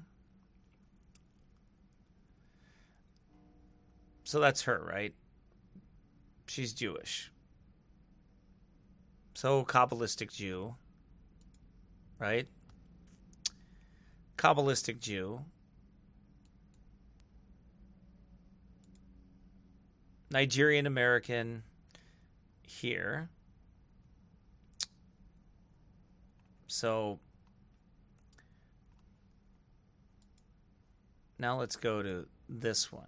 So that's her, right? She's Jewish. So, Kabbalistic Jew, right? Kabbalistic Jew. Nigerian American here. So, now let's go to this one.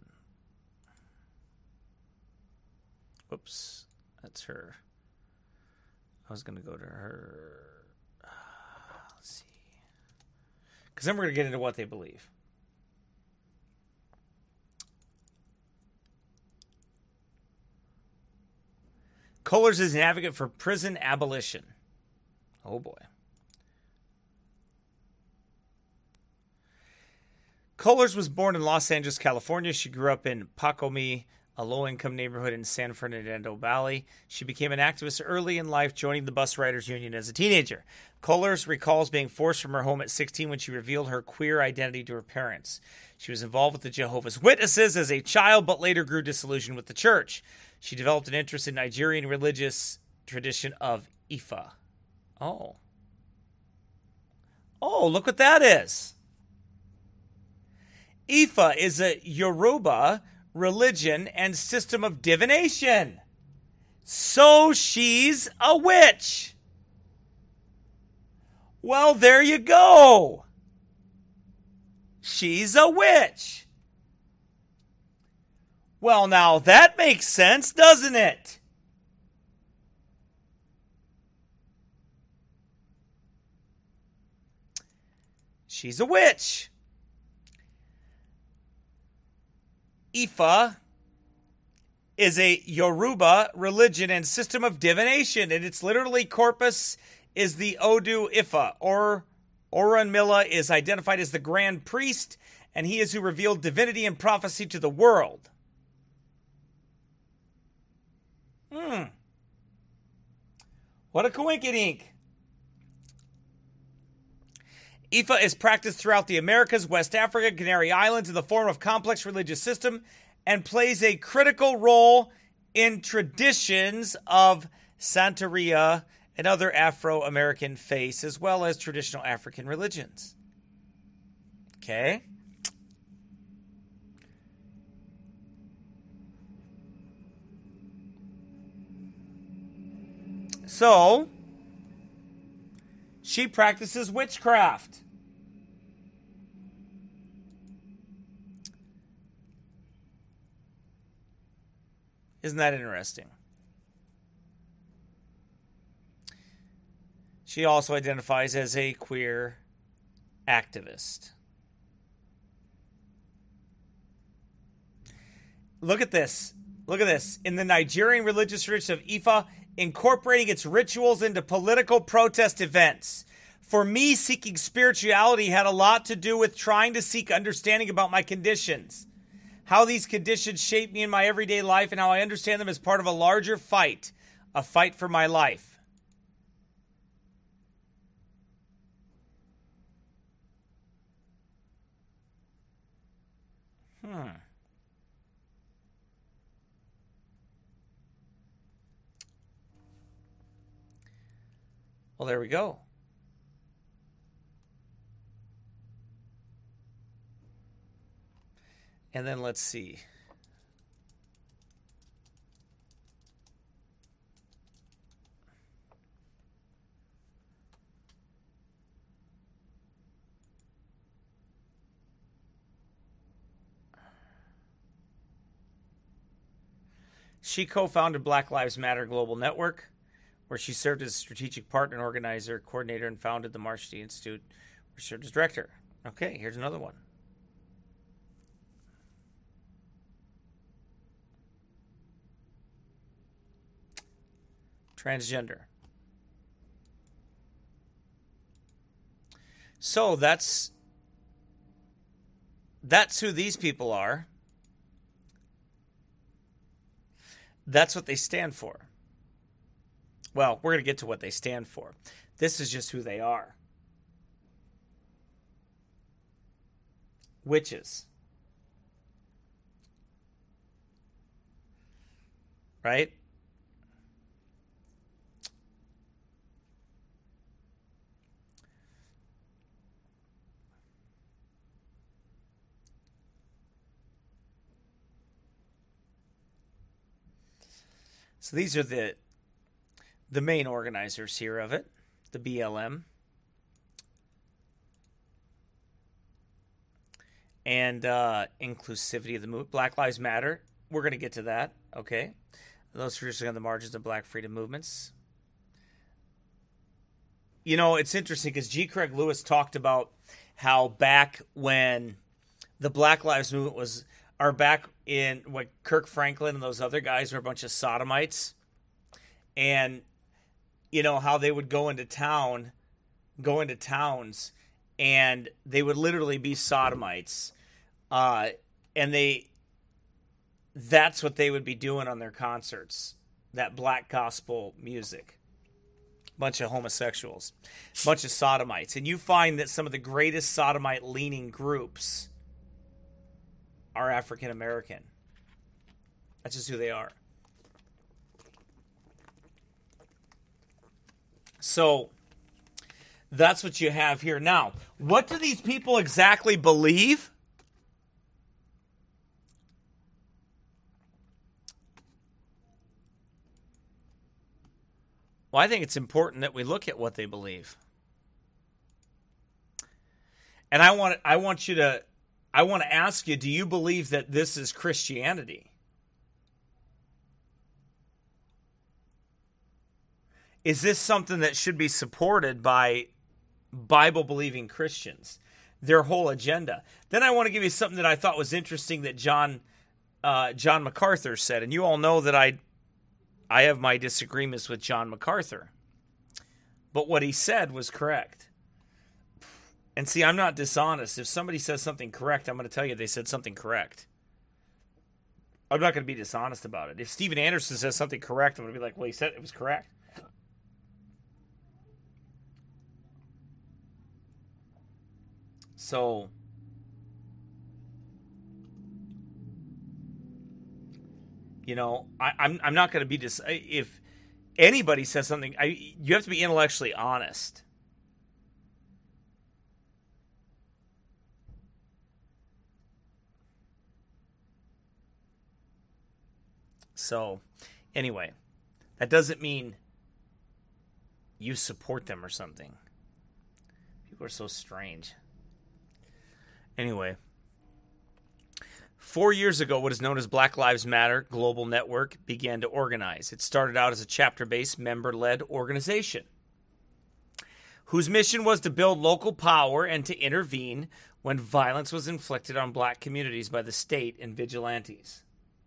Whoops, that's her. I was going to go to her. Let's see. Because then we're going to get into what they believe. Kohlers is an advocate for prison abolition. Oh, boy. Kohlers was born in Los Angeles, California. She grew up in Pacomi, a low-income neighborhood in San Fernando Valley. She became an activist early in life, joining the Bus Riders Union as a teenager. Kohlers recalls being forced from her home at 16 when she revealed her queer identity to her parents. She was involved with the Jehovah's Witnesses as a child, but later grew disillusioned with the church. She developed an interest in Nigerian religious tradition of Ifa. Oh, look what that is. Ifa is a Yoruba religion and system of divination. So she's a witch. Well, there you go. She's a witch. Well, now that makes sense, doesn't it? She's a witch. Ifa is a Yoruba religion and system of divination, and its literally corpus is the Odu Ifa. Orunmila is identified as the grand priest, and he is who revealed divinity and prophecy to the world. What a coinkydink. Ifa is practiced throughout the Americas, West Africa, Canary Islands in the form of complex religious system and plays a critical role in traditions of Santeria and other Afro-American faiths, as well as traditional African religions. Okay? So, she practices witchcraft. Isn't that interesting? She also identifies as a queer activist. Look at this. Look at this. In the Nigerian religious tradition of Ifa, incorporating its rituals into political protest events. For me, seeking spirituality had a lot to do with trying to seek understanding about my conditions, how these conditions shape me in my everyday life, and how I understand them as part of a larger fight, a fight for my life. Well, there we go. And then let's see. She co-founded Black Lives Matter Global Network, where she served as a strategic partner and organizer, coordinator, and founded the March T Institute, where she served as director. Okay, here's another one. Transgender. So that's who these people are. That's what they stand for. Well, we're going to get to what they stand for. This is just who they are. Witches. Right? So these are the main organizers here of it, the BLM. And inclusivity of the movement. Black Lives Matter. We're going to get to that. Okay. Those traditionally on the margins of black freedom movements. You know, it's interesting because G. Craig Lewis talked about how back when the Black Lives Movement was, or back in what Kirk Franklin and those other guys were a bunch of sodomites. And, you know, how they would go into towns, and they would literally be sodomites. And that's what they would be doing on their concerts. That black gospel music. Bunch of homosexuals. Bunch of sodomites. And you find that some of the greatest sodomite-leaning groups are African American. That's just who they are. So that's what you have here. Now, what do these people exactly believe? Well, I think it's important that we look at what they believe. And I want to ask you, do you believe that this is Christianity? Is this something that should be supported by Bible-believing Christians? Their whole agenda. Then I want to give you something that I thought was interesting that John MacArthur said. And you all know that I have my disagreements with John MacArthur. But what he said was correct. And see, I'm not dishonest. If somebody says something correct, I'm going to tell you they said something correct. I'm not going to be dishonest about it. If Steven Anderson says something correct, I'm going to be like, well, he said it was correct. So, you know, I'm not going to be if anybody says something, you have to be intellectually honest. So, anyway, that doesn't mean you support them or something. People are so strange. Anyway, 4 years ago, what is known as Black Lives Matter Global Network began to organize. It started out as a chapter-based, member-led organization whose mission was to build local power and to intervene when violence was inflicted on black communities by the state and vigilantes.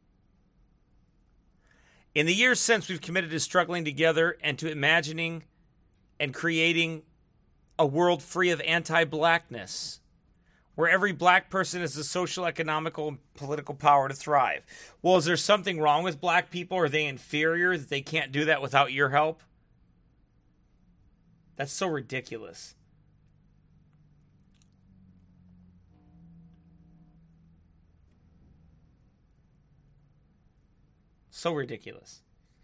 In the years since, we've committed to struggling together and to imagining and creating a world free of anti-blackness, where every black person has the social, economical, and political power to thrive. Well, is there something wrong with black people? Are they inferior that they can't do that without your help? That's so ridiculous. So ridiculous.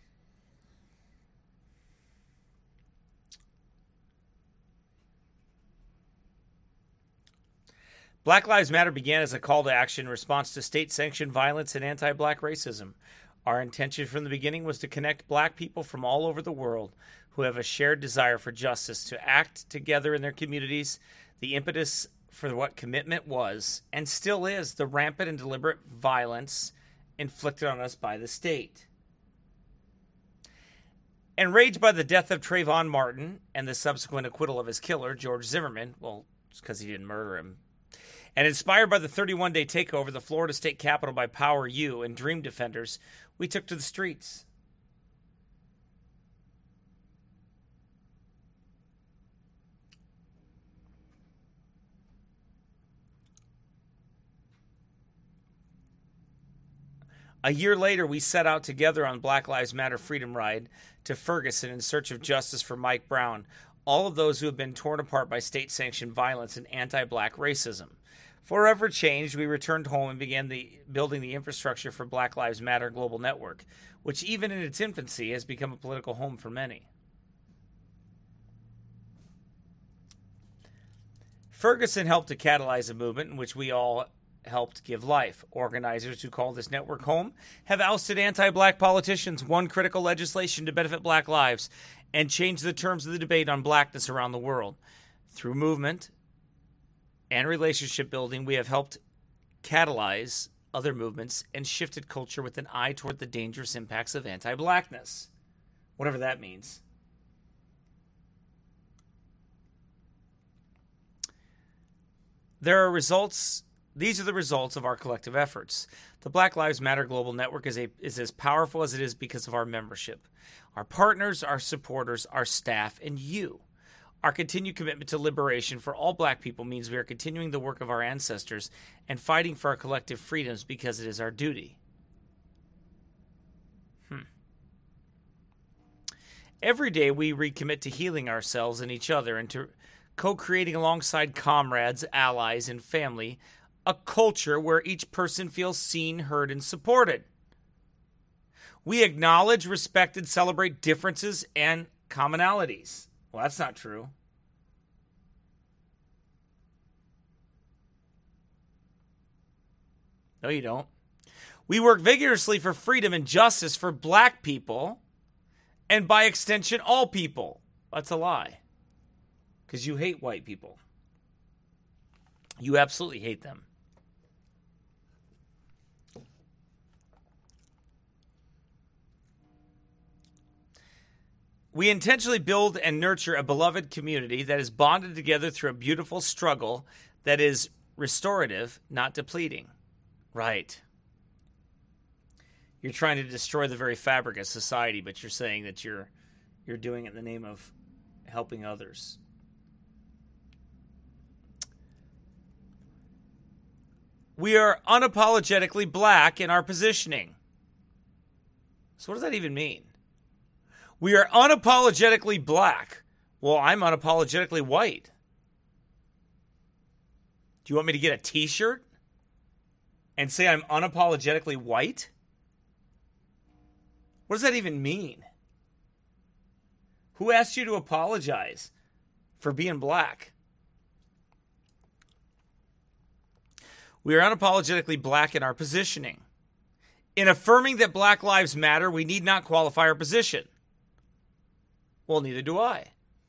Black Lives Matter began as a call to action in response to state-sanctioned violence and anti-black racism. Our intention from the beginning was to connect black people from all over the world who have a shared desire for justice to act together in their communities. The impetus for what commitment was, and still is, the rampant and deliberate violence inflicted on us by the state. Enraged by the death of Trayvon Martin and the subsequent acquittal of his killer, George Zimmerman, well, it's because he didn't murder him, and inspired by the 31-day takeover of the Florida State Capitol by Power U and Dream Defenders, we took to the streets. A year later, we set out together on Black Lives Matter Freedom Ride to Ferguson in search of justice for Mike Brown, all of those who have been torn apart by state-sanctioned violence and anti-black racism. Forever changed, we returned home and began building the infrastructure for Black Lives Matter Global Network, which even in its infancy has become a political home for many. Ferguson helped to catalyze a movement in which we all helped give life. Organizers who call this network home have ousted anti-black politicians, won critical legislation to benefit black lives, and changed the terms of the debate on blackness around the world. Through movement and relationship building, we have helped catalyze other movements and shifted culture with an eye toward the dangerous impacts of anti-blackness. Whatever that means. These are the results of our collective efforts. The Black Lives Matter Global Network is as powerful as it is because of our membership, our partners, our supporters, our staff, and you. Our continued commitment to liberation for all black people means we are continuing the work of our ancestors and fighting for our collective freedoms because it is our duty. Every day we recommit to healing ourselves and each other and to co-creating alongside comrades, allies, and family a culture where each person feels seen, heard, and supported. We acknowledge, respect, and celebrate differences and commonalities. Well, that's not true. No, you don't. We work vigorously for freedom and justice for black people, and by extension, all people. That's a lie. Because you hate white people. You absolutely hate them. We intentionally build and nurture a beloved community that is bonded together through a beautiful struggle that is restorative, not depleting. Right. You're trying to destroy the very fabric of society, but you're saying that you're doing it in the name of helping others. We are unapologetically black in our positioning. So what does that even mean? We are unapologetically black. Well, I'm unapologetically white. Do you want me to get a t-shirt and say I'm unapologetically white? What does that even mean? Who asked you to apologize for being black? We are unapologetically black in our positioning. In affirming that Black Lives Matter, we need not qualify our position. Well, neither do I.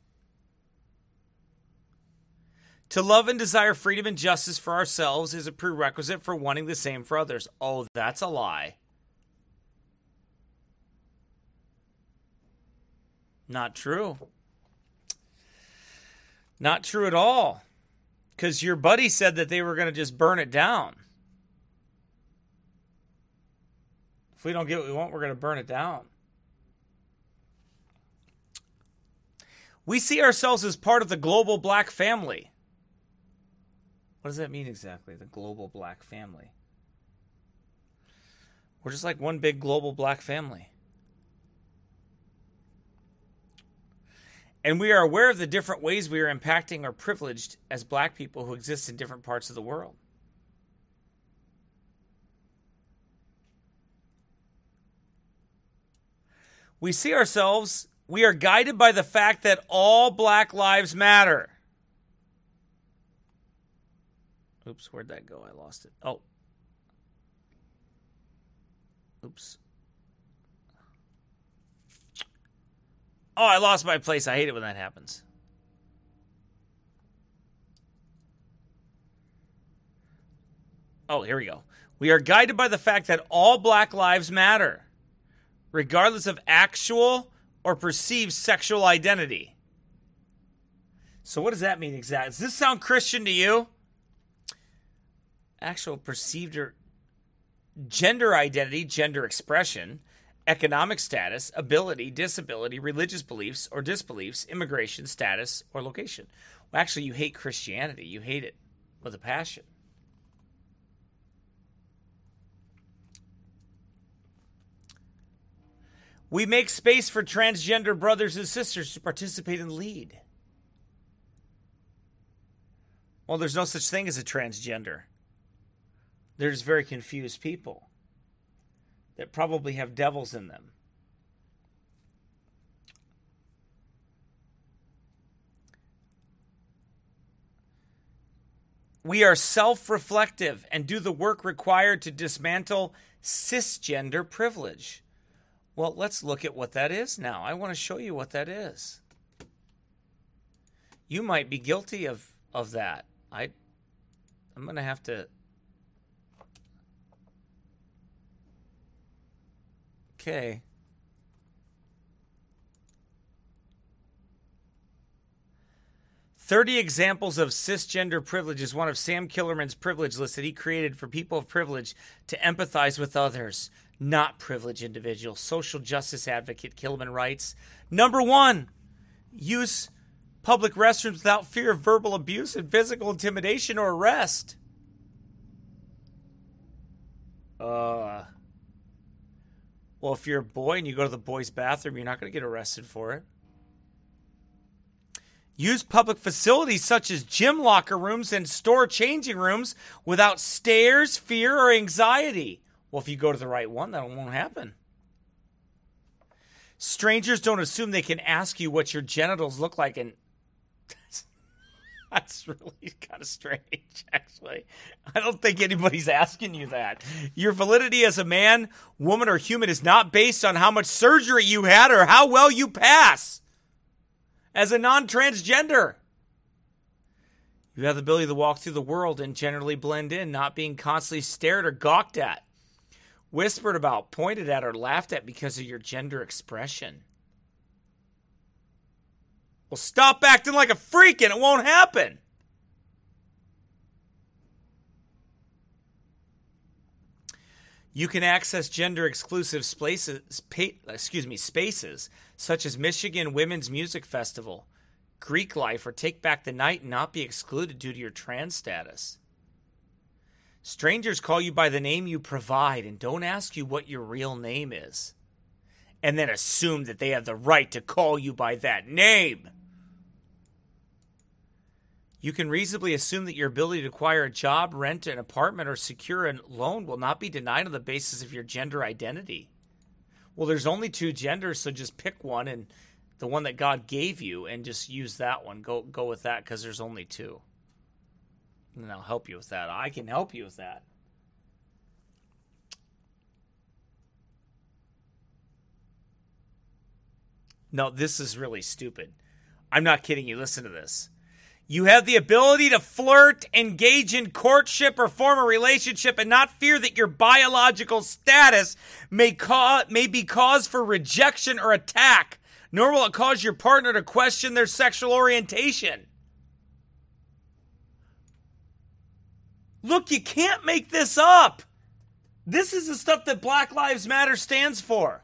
To love and desire freedom and justice for ourselves is a prerequisite for wanting the same for others. Oh, that's a lie. Not true. Not true at all. Because your buddy said that they were going to just burn it down. If we don't get what we want, we're going to burn it down. We see ourselves as part of the global black family. What does that mean exactly, the global black family? We're just like one big global black family. And we are aware of the different ways we are impacting or privileged as black people who exist in different parts of the world. We see ourselves, we are guided by the fact that all black lives matter. Oops, where'd that go? I lost it. Oh. Oops. Oh, I lost my place. I hate it when that happens. Oh, here we go. We are guided by the fact that all black lives matter, regardless of actual or perceived sexual identity. So what does that mean exactly? Does this sound Christian to you? Actual, perceived, or gender identity, gender expression, economic status, ability, disability, religious beliefs or disbeliefs, immigration status, or location. Well, actually, you hate Christianity. You hate it with a passion. We make space for transgender brothers and sisters to participate and lead. Well, there's no such thing as a transgender. There's very confused people that probably have devils in them. We are self-reflective and do the work required to dismantle cisgender privilege. Well, let's look at what that is now. I want to show you what that is. You might be guilty of that. I'm going to have to... Okay. "30 examples of cisgender privilege" is one of Sam Killerman's privilege lists that he created for people of privilege to empathize with others, not privileged individuals. Social justice advocate Killerman writes, Number 1, use public restrooms without fear of verbal abuse and physical intimidation or arrest. Well, if you're a boy and you go to the boys' bathroom, you're not going to get arrested for it. Use public facilities such as gym locker rooms and store changing rooms without stares, fear, or anxiety. Well, if you go to the right one, that won't happen. Strangers don't assume they can ask you what your genitals look like, and that's really kind of strange, actually. I don't think anybody's asking you that. Your validity as a man, woman, or human is not based on how much surgery you had or how well you pass as a non-transgender. You have the ability to walk through the world and generally blend in, not being constantly stared or gawked at, whispered about, pointed at, or laughed at because of your gender expression. Well, stop acting like a freak and it won't happen. You can access gender-exclusive spaces such as Michigan Women's Music Festival, Greek Life, or Take Back the Night and not be excluded due to your trans status. Strangers call you by the name you provide and don't ask you what your real name is, and then assume that they have the right to call you by that name. You can reasonably assume that your ability to acquire a job, rent an apartment, or secure a loan will not be denied on the basis of your gender identity. Well, there's only 2 genders, so just pick one, and the one that God gave you, and just use that one. Go with that, because there's only 2. And I'll help you with that. I can help you with that. No, this is really stupid. I'm not kidding you. Listen to this. You have the ability to flirt, engage in courtship, or form a relationship and not fear that your biological status may be cause for rejection or attack, nor will it cause your partner to question their sexual orientation. Look, you can't make this up. This is the stuff that Black Lives Matter stands for.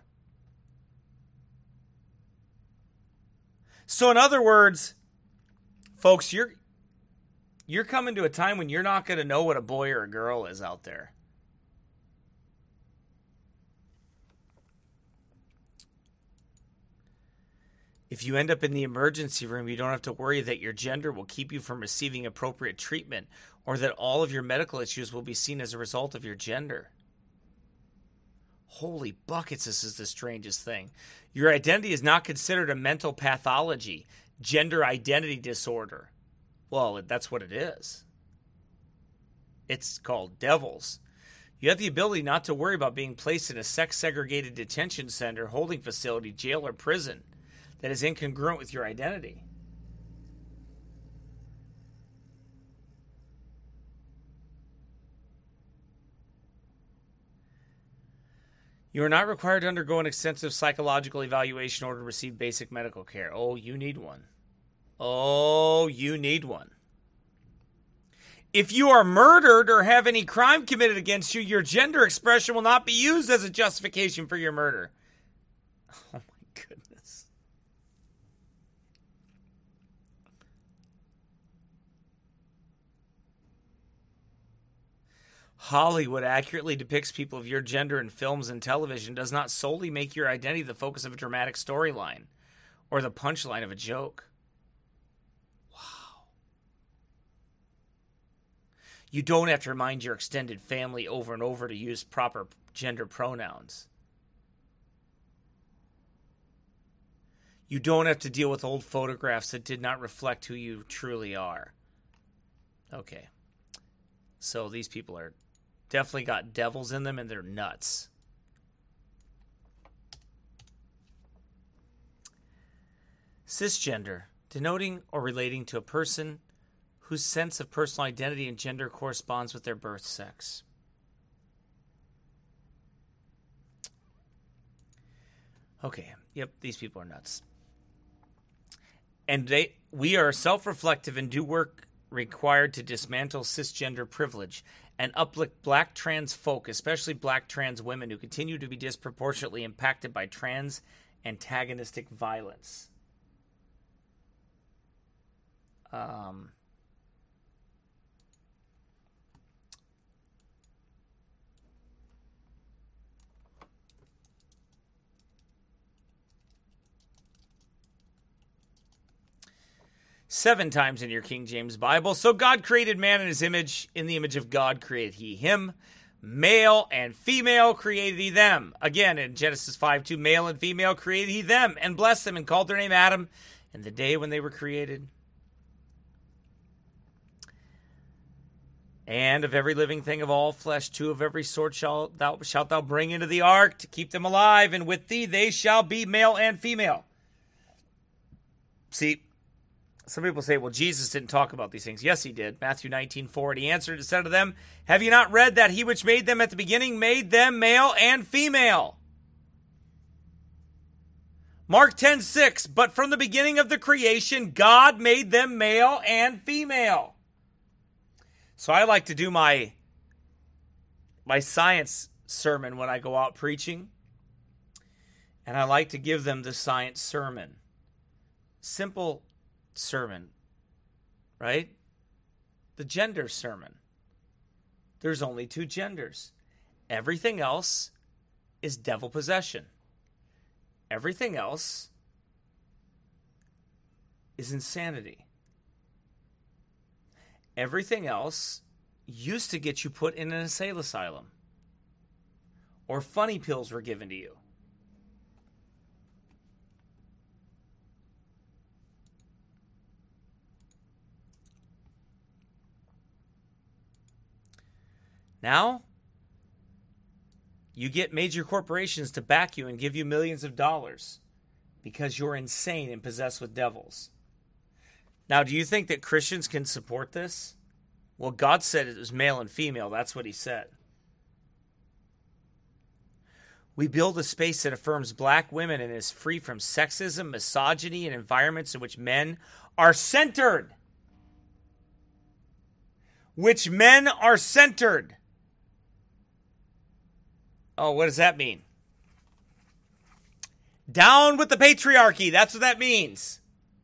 So in other words, folks, you're coming to a time when you're not going to know what a boy or a girl is out there. If you end up in the emergency room, you don't have to worry that your gender will keep you from receiving appropriate treatment or that all of your medical issues will be seen as a result of your gender. Holy buckets, this is the strangest thing. Your identity is not considered a mental pathology, gender identity disorder. Well, that's what it is. It's called devils. You have the ability not to worry about being placed in a sex-segregated detention center, holding facility, jail, or prison that is incongruent with your identity. You are not required to undergo an extensive psychological evaluation in order to receive basic medical care. Oh, you need one. Oh, you need one. If you are murdered or have any crime committed against you, your gender expression will not be used as a justification for your murder. Oh, my goodness. Hollywood accurately depicts people of your gender in films and television does not solely make your identity the focus of a dramatic storyline or the punchline of a joke. Wow. You don't have to remind your extended family over and over to use proper gender pronouns. You don't have to deal with old photographs that did not reflect who you truly are. Okay. So these people are definitely got devils in them and they're nuts. Cisgender, denoting or relating to a person whose sense of personal identity and gender corresponds with their birth sex. Okay, yep, these people are nuts. And we are self-reflective and do work required to dismantle cisgender privilege and uplift black trans folk, especially black trans women who continue to be disproportionately impacted by trans antagonistic violence. Seven times in your King James Bible. So God created man in his image. In the image of God created he him. Male and female created he them. Again, in Genesis 5:2, male and female created he them, and blessed them, and called their name Adam in the day when they were created. And of every living thing of all flesh, two of every sort shalt thou bring into the ark to keep them alive, and with thee they shall be male and female. See, some people say, well, Jesus didn't talk about these things. Yes, he did. Matthew 19:4. He answered and said to them, have you not read that he which made them at the beginning made them male and female? Mark 10:6. But from the beginning of the creation, God made them male and female. So I like to do my science sermon when I go out preaching. And I like to give them the science sermon. Simple sermon, right? The gender sermon. There's only two genders. Everything else is devil possession. Everything else is insanity. Everything else used to get you put in an insane asylum. Or funny pills were given to you. Now, you get major corporations to back you and give you millions of dollars because you're insane and possessed with devils. Now, do you think that Christians can support this? Well, God said it was male and female. That's what he said. We build a space that affirms black women and is free from sexism, misogyny, and environments in which men are centered. Which men are centered. Oh, what does that mean? Down with the patriarchy. That's what that means.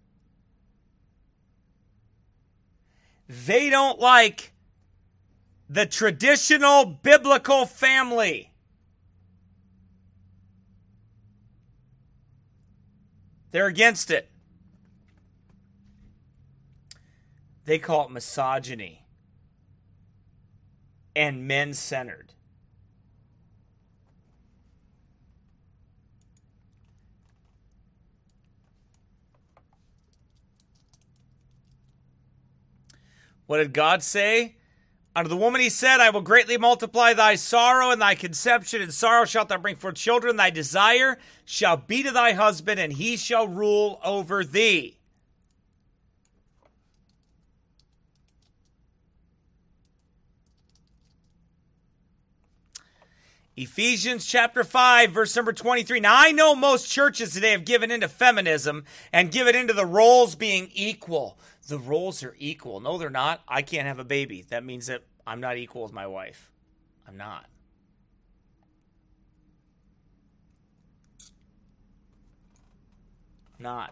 They don't like the traditional biblical family. They're against it. They call it misogyny and men-centered. What did God say? Unto the woman he said, I will greatly multiply thy sorrow and thy conception. In sorrow shalt thou bring forth children. Thy desire shall be to thy husband, and he shall rule over thee. Ephesians chapter 5, verse number 23. Now, I know most churches today have given into feminism and given into the roles being equal. The roles are equal. No, they're not. I can't have a baby. That means that I'm not equal with my wife. I'm not. Not.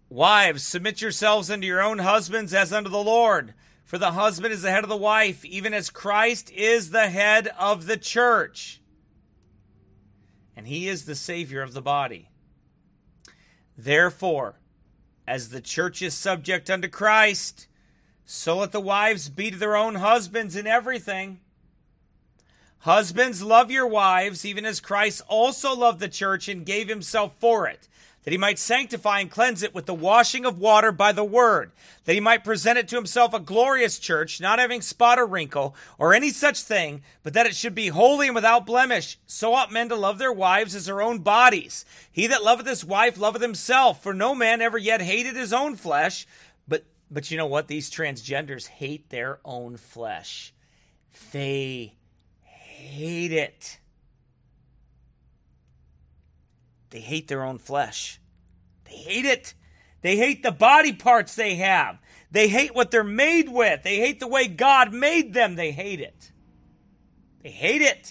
Wives, submit yourselves unto your own husbands as unto the Lord. For the husband is the head of the wife, even as Christ is the head of the church. And he is the Savior of the body. Therefore, as the church is subject unto Christ, so let the wives be to their own husbands in everything. Husbands, love your wives, even as Christ also loved the church and gave himself for it, that he might sanctify and cleanse it with the washing of water by the word, that he might present it to himself a glorious church, not having spot or wrinkle or any such thing, but that it should be holy and without blemish. So ought men to love their wives as their own bodies. He that loveth his wife loveth himself, for no man ever yet hated his own flesh. But you know what? These transgenders hate their own flesh. They hate it. They hate their own flesh. They hate it. They hate the body parts they have. They hate what they're made with. They hate the way God made them. They hate it. They hate it.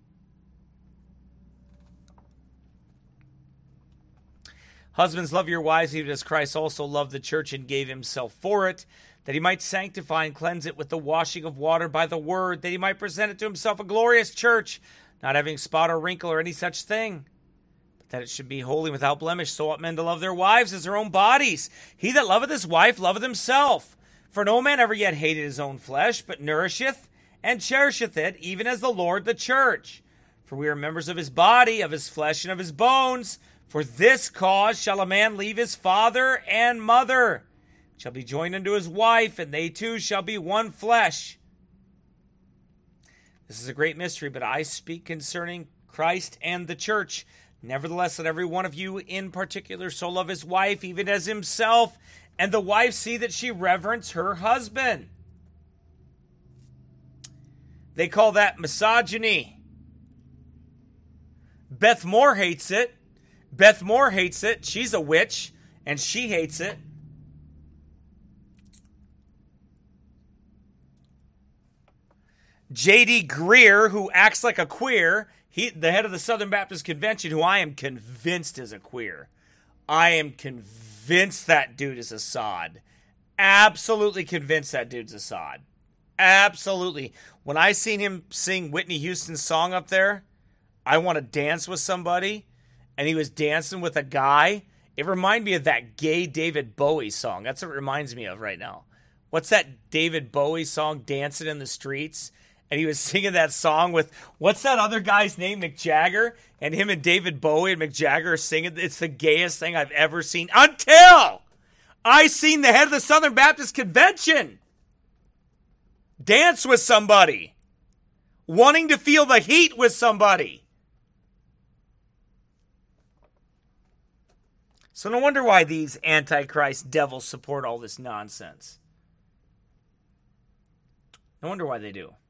Husbands, love your wives, even as Christ also loved the church and gave himself for it, that he might sanctify and cleanse it with the washing of water by the word, that he might present it to himself a glorious church, not having spot or wrinkle or any such thing, but that it should be holy without blemish. So ought men to love their wives as their own bodies. He that loveth his wife loveth himself. For no man ever yet hated his own flesh, but nourisheth and cherisheth it, even as the Lord the church. For we are members of his body, of his flesh, and of his bones. For this cause shall a man leave his father and mother, shall be joined unto his wife, and they two shall be one flesh. This is a great mystery, but I speak concerning Christ and the church. Nevertheless, let every one of you in particular so love his wife, even as himself, and the wife see that she reverence her husband. They call that misogyny. Beth Moore hates it. Beth Moore hates it. She's a witch, and she hates it. J.D. Greer, who acts like a queer, the head of the Southern Baptist Convention, who I am convinced is a queer. I am convinced that dude is Assad. Absolutely convinced that dude's Assad. Absolutely. When I seen him sing Whitney Houston's song up there, I Want to Dance with Somebody, and he was dancing with a guy, it reminded me of that gay David Bowie song. That's what it reminds me of right now. What's that David Bowie song, Dancing in the Streets? And he was singing that song with, what's that other guy's name, Mick Jagger? And him and David Bowie and Mick Jagger are singing. It's the gayest thing I've ever seen. Until I seen the head of the Southern Baptist Convention dance with somebody. Wanting to feel the heat with somebody. So no wonder why these Antichrist devils support all this nonsense. No wonder why they do.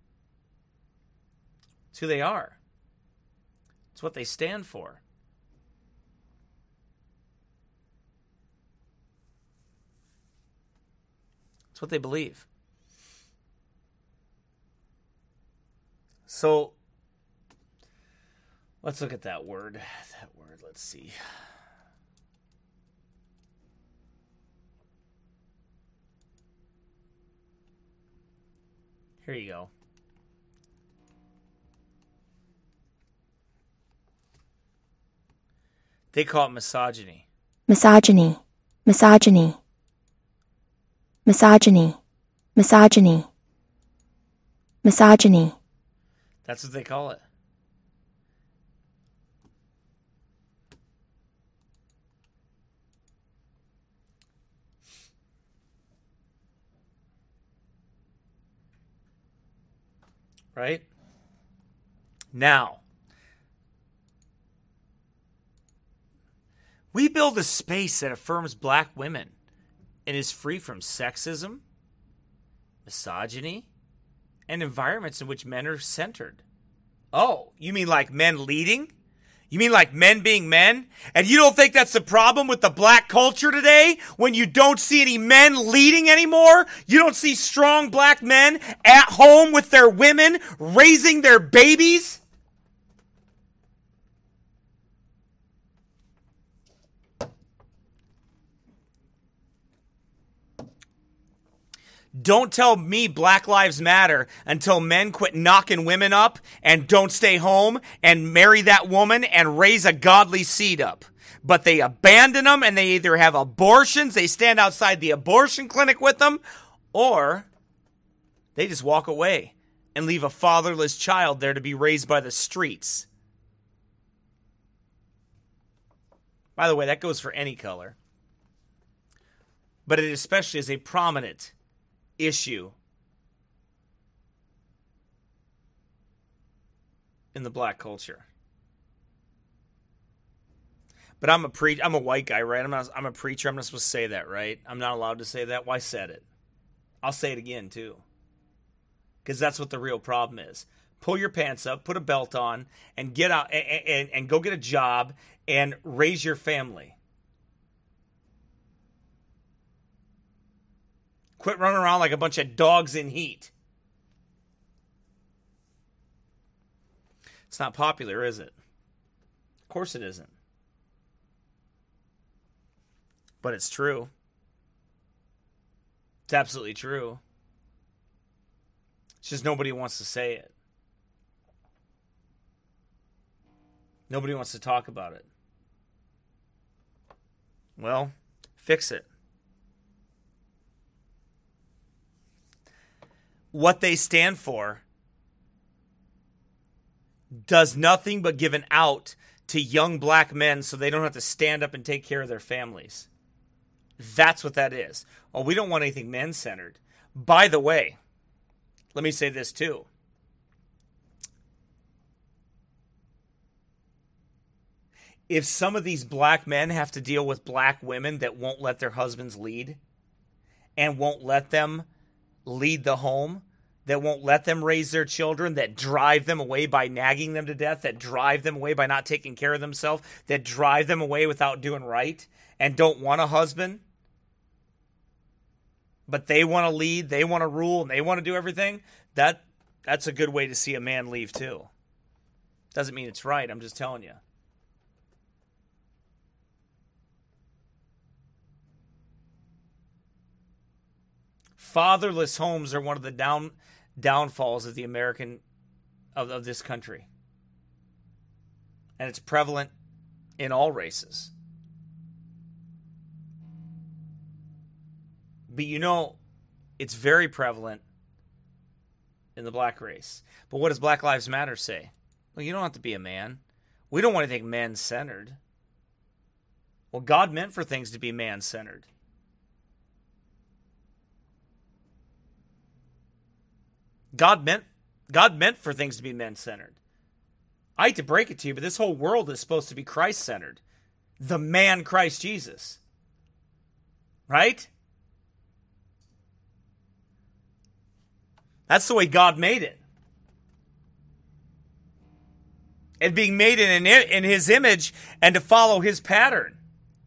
It's who they are. It's what they stand for. It's what they believe. So, let's look at that word. Let's see. Here you go. They call it misogyny. Misogyny. Misogyny. Misogyny. Misogyny. Misogyny. That's what they call it. Right? Now, we build a space that affirms black women and is free from sexism, misogyny, and environments in which men are centered. Oh, you mean like men leading? You mean like men being men? And you don't think that's the problem with the black culture today? When you don't see any men leading anymore? You don't see strong black men at home with their women, raising their babies? Don't tell me Black Lives Matter until men quit knocking women up and don't stay home and marry that woman and raise a godly seed up. But they abandon them and they either have abortions, they stand outside the abortion clinic with them, or they just walk away and leave a fatherless child there to be raised by the streets. By the way, that goes for any color. But it especially is a prominent issue in the black culture. But I'm a white guy, right? I'm a preacher. I'm not supposed to say that, right? I'm not allowed to say that. Why said it? I'll say it again, too. Because that's what the real problem is. Pull your pants up, put a belt on, and get out and go get a job and raise your family. Quit running around like a bunch of dogs in heat. It's not popular, is it? Of course it isn't. But it's true. It's absolutely true. It's just nobody wants to say it. Nobody wants to talk about it. Well, fix it. What they stand for does nothing but give an out to young black men so they don't have to stand up and take care of their families. That's what that is. Oh, we don't want anything men-centered. By the way, let me say this too. If some of these black men have to deal with black women that won't let their husbands lead and won't let them lead the home, that won't let them raise their children, that drive them away by nagging them to death, that drive them away by not taking care of themselves, that drive them away without doing right and don't want a husband, but they want to lead, they want to rule, and they want to do everything, that's a good way to see a man leave too. Doesn't mean it's right, I'm just telling you. Fatherless homes are one of the downfalls of the American, of this country. And it's prevalent in all races. But you know, it's very prevalent in the black race. But what does Black Lives Matter say? Well, you don't have to be a man. We don't want anything man-centered. Well, God meant for things to be man-centered. God meant for things to be men-centered. I hate to break it to you, but this whole world is supposed to be Christ-centered. The man Christ Jesus. Right? That's the way God made it. And being made in his image and to follow his pattern.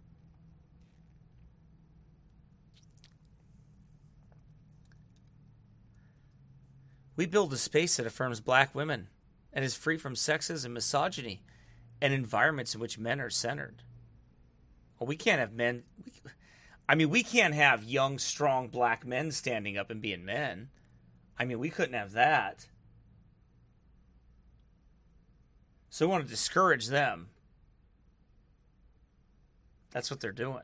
We build a space that affirms black women and is free from sexism, misogyny, and environments in which men are centered. Well, we can't have men. We can't have young, strong black men standing up and being men. We couldn't have that. So we want to discourage them. That's what they're doing.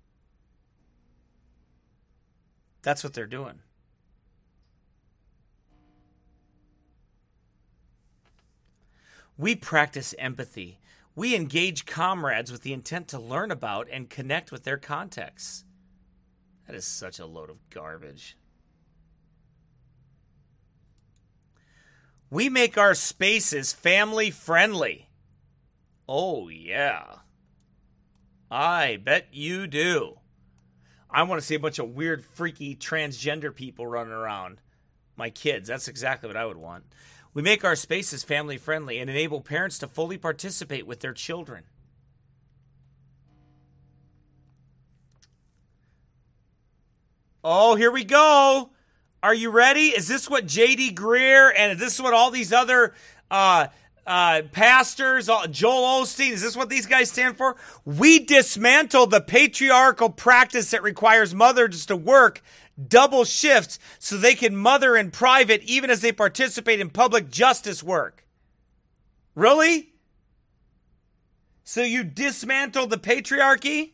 That's what they're doing. We practice empathy. We engage comrades with the intent to learn about and connect with their contexts. That is such a load of garbage. We make our spaces family-friendly. Oh, yeah. I bet you do. I want to see a bunch of weird, freaky, transgender people running around. My kids, that's exactly what I would want. We make our spaces family-friendly and enable parents to fully participate with their children. Oh, here we go. Are you ready? Is this what J.D. Greear and is this what all these other pastors, Joel Osteen, is this what these guys stand for? We dismantle the patriarchal practice that requires mothers to work double shifts so they can mother in private even as they participate in public justice work. Really? So you dismantle the patriarchy?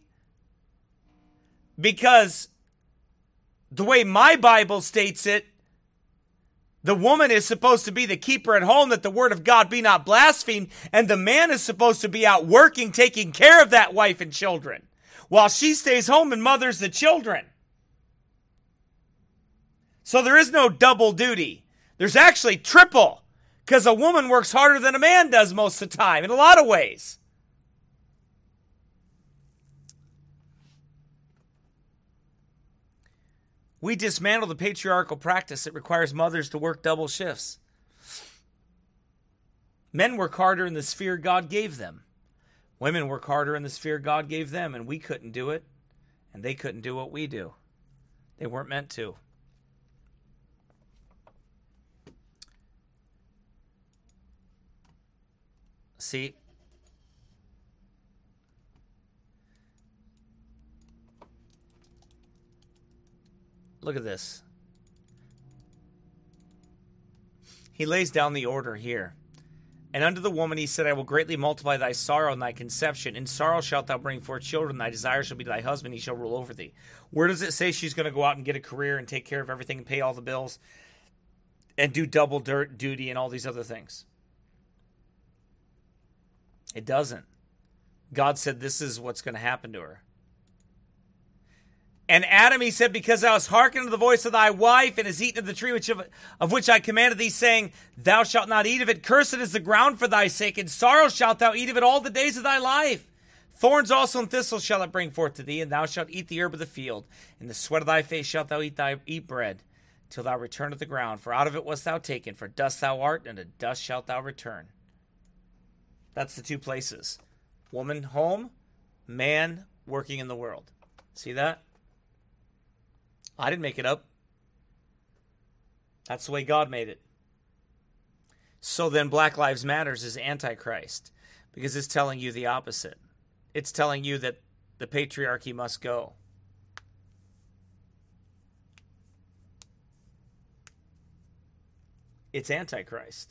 Because the way my Bible states it, the woman is supposed to be the keeper at home, that the word of God be not blasphemed, and the man is supposed to be out working, taking care of that wife and children, while she stays home and mothers the children. So there is no double duty. There's actually triple, because a woman works harder than a man does most of the time, in a lot of ways. We dismantle the patriarchal practice that requires mothers to work double shifts. Men work harder in the sphere God gave them. Women work harder in the sphere God gave them, and we couldn't do it, and they couldn't do what we do. They weren't meant to. See? Look at this. He lays down the order here. And unto the woman he said, I will greatly multiply thy sorrow and thy conception. In sorrow shalt thou bring forth children. Thy desire shall be to thy husband. He shall rule over thee. Where does it say she's going to go out and get a career and take care of everything and pay all the bills and do double duty and all these other things? It doesn't. God said this is what's going to happen to her. And Adam, he said, because thou hast hearkened to the voice of thy wife, and hast eaten of the tree of which I commanded thee, saying, thou shalt not eat of it. Cursed is the ground for thy sake, and sorrow shalt thou eat of it all the days of thy life. Thorns also and thistles shall it bring forth to thee, and thou shalt eat the herb of the field. In the sweat of thy face shalt thou eat bread, till thou return to the ground. For out of it wast thou taken, for dust thou art, and to dust shalt thou return. That's the two places. Woman home, man working in the world. See that? I didn't make it up. That's the way God made it. So then Black Lives Matters is Antichrist, because it's telling you the opposite. It's telling you that the patriarchy must go. It's Antichrist.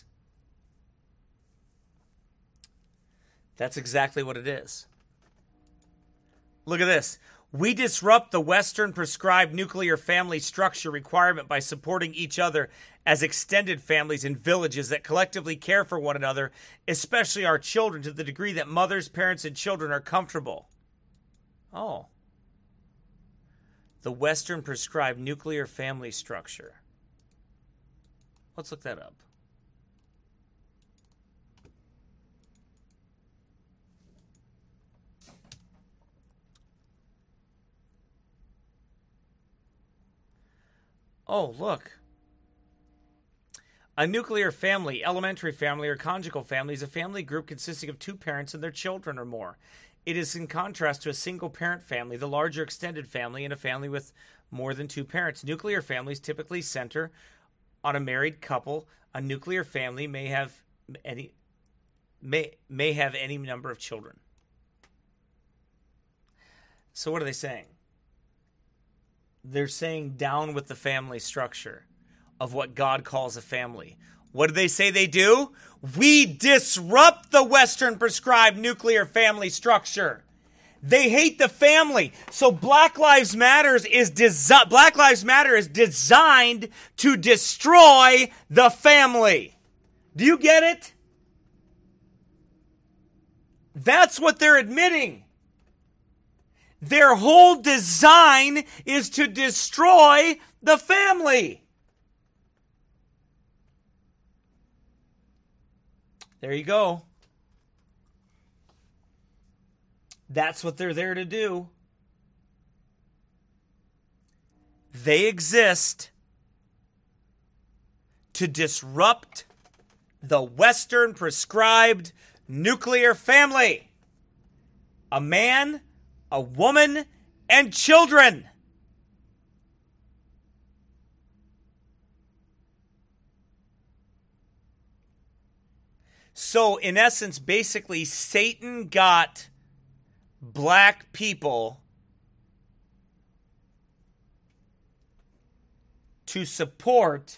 That's exactly what it is. Look at this. We disrupt the Western prescribed nuclear family structure requirement by supporting each other as extended families in villages that collectively care for one another, especially our children, to the degree that mothers, parents, and children are comfortable. Oh. The Western prescribed nuclear family structure. Let's look that up. Oh, look. A nuclear family, elementary family, or conjugal family is a family group consisting of two parents and their children or more. It is in contrast to a single-parent family, the larger extended family, and a family with more than two parents. Nuclear families typically center on a married couple. A nuclear family may have any number of children. So what are they saying? They're saying down with the family structure of what God calls a family. What do they say they do? We disrupt the Western prescribed nuclear family structure. They hate the family. So Black Lives Matter is designed to destroy the family. Do you get it? That's what they're admitting. Their whole design is to destroy the family. There you go. That's what they're there to do. They exist to disrupt the Western prescribed nuclear family. A man, a woman, and children. So, in essence, basically, Satan got black people to support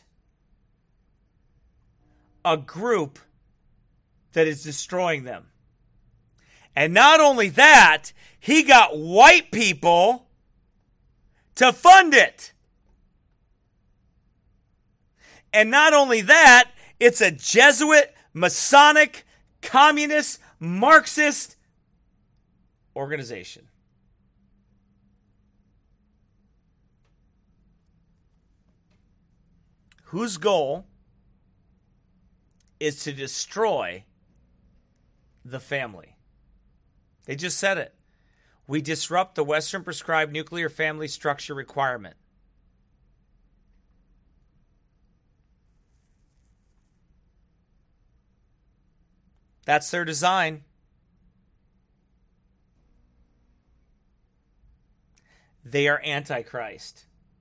a group that is destroying them. And not only that, he got white people to fund it. And not only that, it's a Jesuit, Masonic, communist, Marxist organization. Whose goal is to destroy the family. They just said it. We disrupt the Western prescribed nuclear family structure requirement. That's their design. They are Antichrist.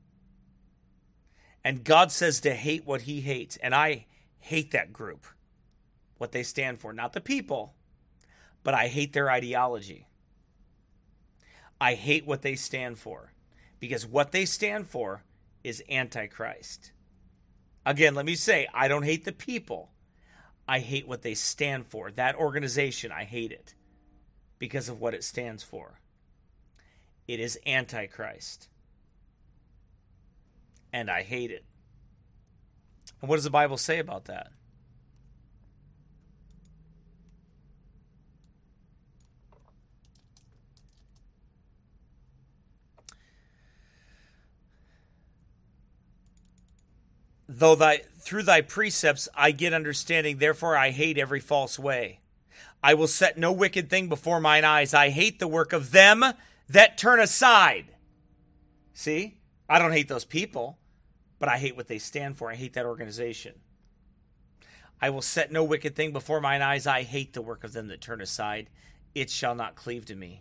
And God says to hate what he hates. And I hate that group. What they stand for. Not the people. But I hate their ideology. I hate what they stand for. Because what they stand for is Antichrist. Again, let me say, I don't hate the people. I hate what they stand for. That organization, I hate it. Because of what it stands for. It is Antichrist. And I hate it. And what does the Bible say about that? Though through thy precepts I get understanding, therefore I hate every false way. I will set no wicked thing before mine eyes. I hate the work of them that turn aside. See? I don't hate those people, but I hate what they stand for. I hate that organization. I will set no wicked thing before mine eyes. I hate the work of them that turn aside. It shall not cleave to me.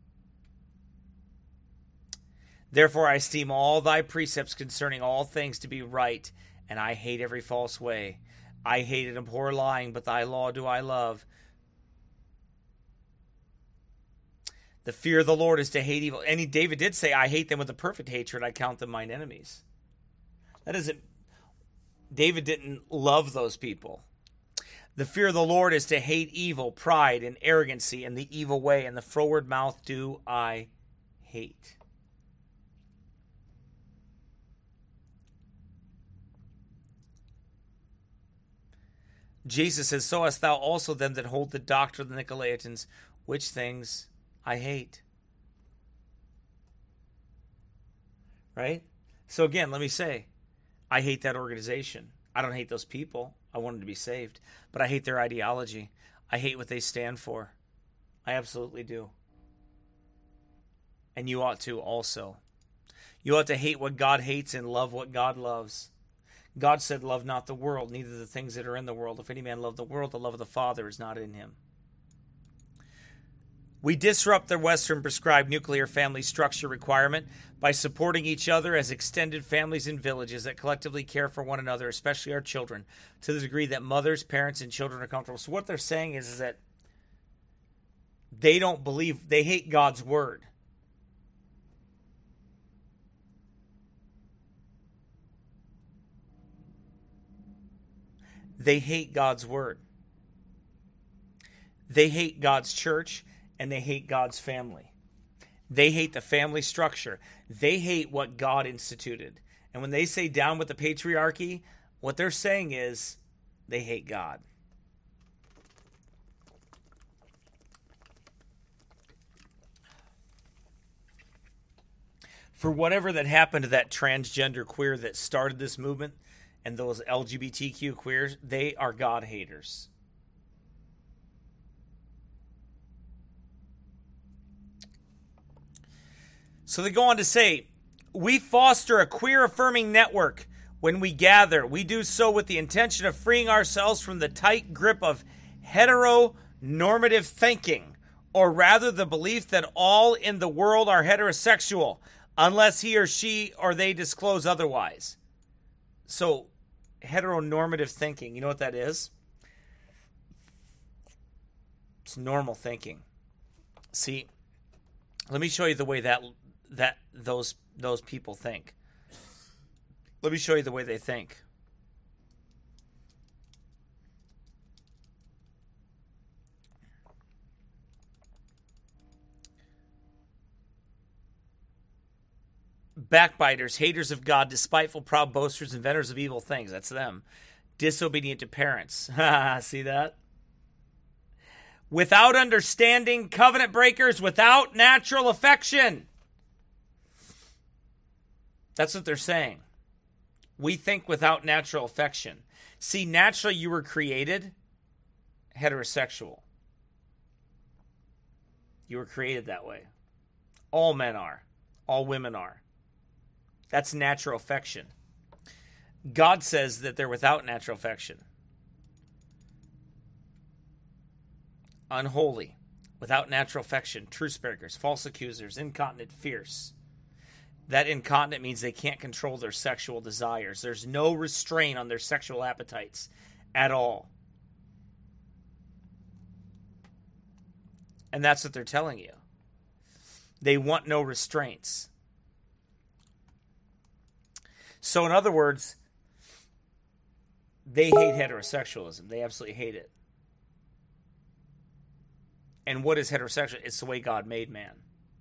Therefore I esteem all thy precepts concerning all things to be right, and I hate every false way. I hate and abhor lying, but thy law do I love. The fear of the Lord is to hate evil. And David did say, I hate them with a perfect hatred. I count them mine enemies. That isn't, David didn't love those people. The fear of the Lord is to hate evil, pride, and arrogancy, and the evil way, and the froward mouth do I hate. Jesus says, so hast thou also them that hold the doctrine of the Nicolaitans, which things I hate. Right? So again, let me say, I hate that organization. I don't hate those people. I want them to be saved. But I hate their ideology. I hate what they stand for. I absolutely do. And you ought to also. You ought to hate what God hates and love what God loves. God said, love not the world, neither the things that are in the world. If any man love the world, the love of the Father is not in him. We disrupt the Western prescribed nuclear family structure requirement by supporting each other as extended families and villages that collectively care for one another, especially our children, to the degree that mothers, parents, and children are comfortable. So what they're saying is that they don't believe, they hate God's word. They hate God's word. They hate God's church, and they hate God's family. They hate the family structure. They hate what God instituted. And when they say down with the patriarchy, what they're saying is they hate God. For whatever that happened to that transgender queer that started this movement, and those LGBTQ queers, they are God haters. So they go on to say, we foster a queer-affirming network when we gather. We do so with the intention of freeing ourselves from the tight grip of heteronormative thinking, or rather the belief that all in the world are heterosexual, unless he or she or they disclose otherwise. So, heteronormative thinking, you know what that is? It's normal thinking. See, let me show you the way that those people think. Let me show you the way they think. Backbiters, haters of God, despiteful, proud boasters, inventors of evil things. That's them. Disobedient to parents. See that? Without understanding, covenant breakers, without natural affection. That's what they're saying. We think without natural affection. See, naturally you were created heterosexual. You were created that way. All men are. All women are. That's natural affection. God says that they're without natural affection. Unholy, without natural affection, truce breakers, false accusers, incontinent, fierce. That incontinent means they can't control their sexual desires. There's no restraint on their sexual appetites at all. And that's what they're telling you. They want no restraints. So in other words, they hate heterosexualism. They absolutely hate it. And what is heterosexual? It's the way God made man.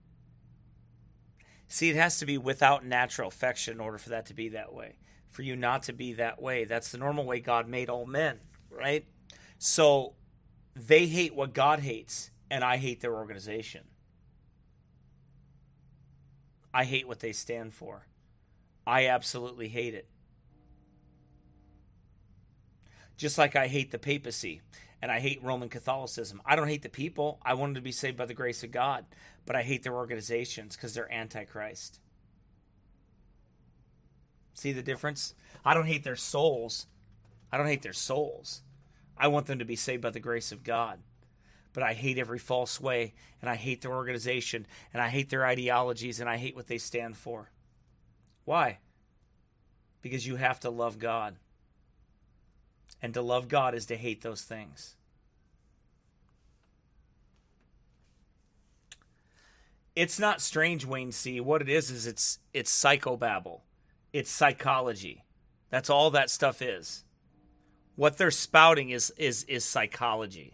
See, it has to be without natural affection in order for that to be that way. For you not to be that way. That's the normal way God made all men, right? So they hate what God hates, and I hate their organization. I hate what they stand for. I absolutely hate it. Just like I hate the papacy and I hate Roman Catholicism. I don't hate the people. I want them to be saved by the grace of God. But I hate their organizations because they're antichrist. See the difference? I don't hate their souls. I don't hate their souls. I want them to be saved by the grace of God. But I hate every false way, and I hate their organization, and I hate their ideologies, and I hate what they stand for. Why? Because you have to love God. And to love God is to hate those things. It's not strange, Wayne C. What it is it's psychobabble. It's psychology. That's all that stuff is. What they're spouting is psychology.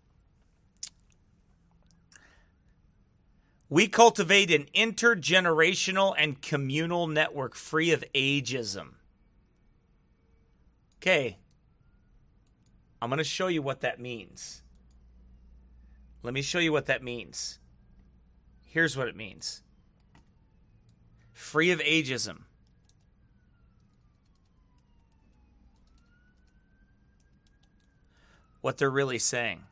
We cultivate an intergenerational and communal network free of ageism. Okay. I'm going to show you what that means. Let me show you what that means. Here's what it means. Free of ageism. What they're really saying.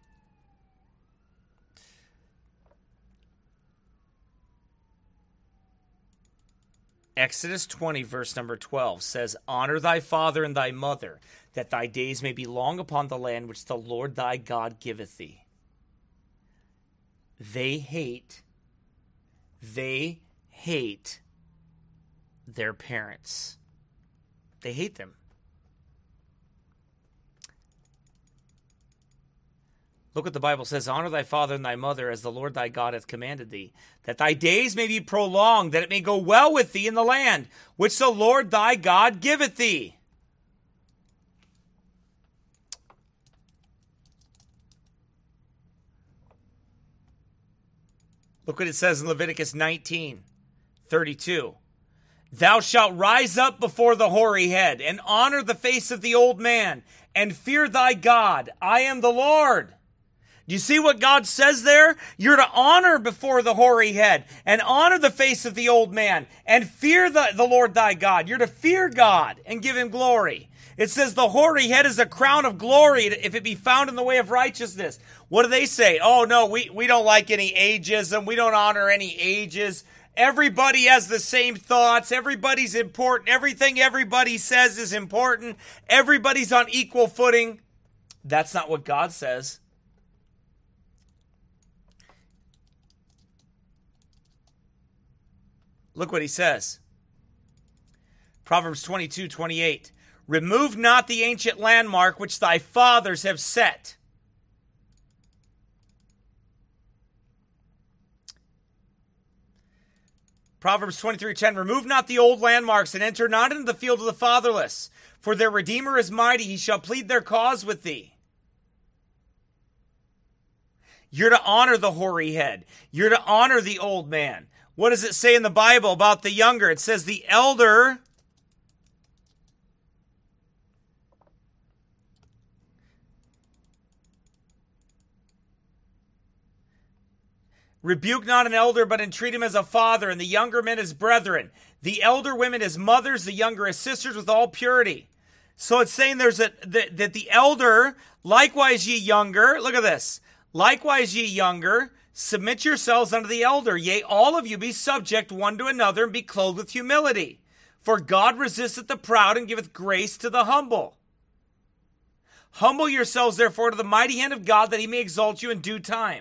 Exodus 20, verse number 12 says, "Honor thy father and thy mother, that thy days may be long upon the land which the Lord thy God giveth thee." They hate their parents. They hate them. Look what the Bible says. "Honor thy father and thy mother as the Lord thy God hath commanded thee, that thy days may be prolonged, that it may go well with thee in the land which the Lord thy God giveth thee." Look what it says in Leviticus 19:32. "Thou shalt rise up before the hoary head, and honor the face of the old man, and fear thy God. I am the Lord." Do you see what God says there? You're to honor before the hoary head, and honor the face of the old man, and fear the Lord thy God. You're to fear God and give him glory. It says the hoary head is a crown of glory if it be found in the way of righteousness. What do they say? Oh, no, we don't like any ageism. We don't honor any ages. Everybody has the same thoughts. Everybody's important. Everything everybody says is important. Everybody's on equal footing. That's not what God says. Look what he says. Proverbs 22:28. "Remove not the ancient landmark which thy fathers have set." Proverbs 23:10, remove not the old landmarks and enter not into the field of the fatherless. For their Redeemer is mighty, he shall plead their cause with thee. You're to honor the hoary head. You're to honor the old man. What does it say in the Bible about the younger? It says the elder rebuke not an elder, but entreat him as a father, and the younger men as brethren. The elder women as mothers, the younger as sisters with all purity. So it's saying that the elder, likewise ye younger, look at this, likewise ye younger, submit yourselves unto the elder. Yea, all of you be subject one to another, and be clothed with humility. For God resisteth the proud, and giveth grace to the humble. Humble yourselves, therefore, to the mighty hand of God, that he may exalt you in due time.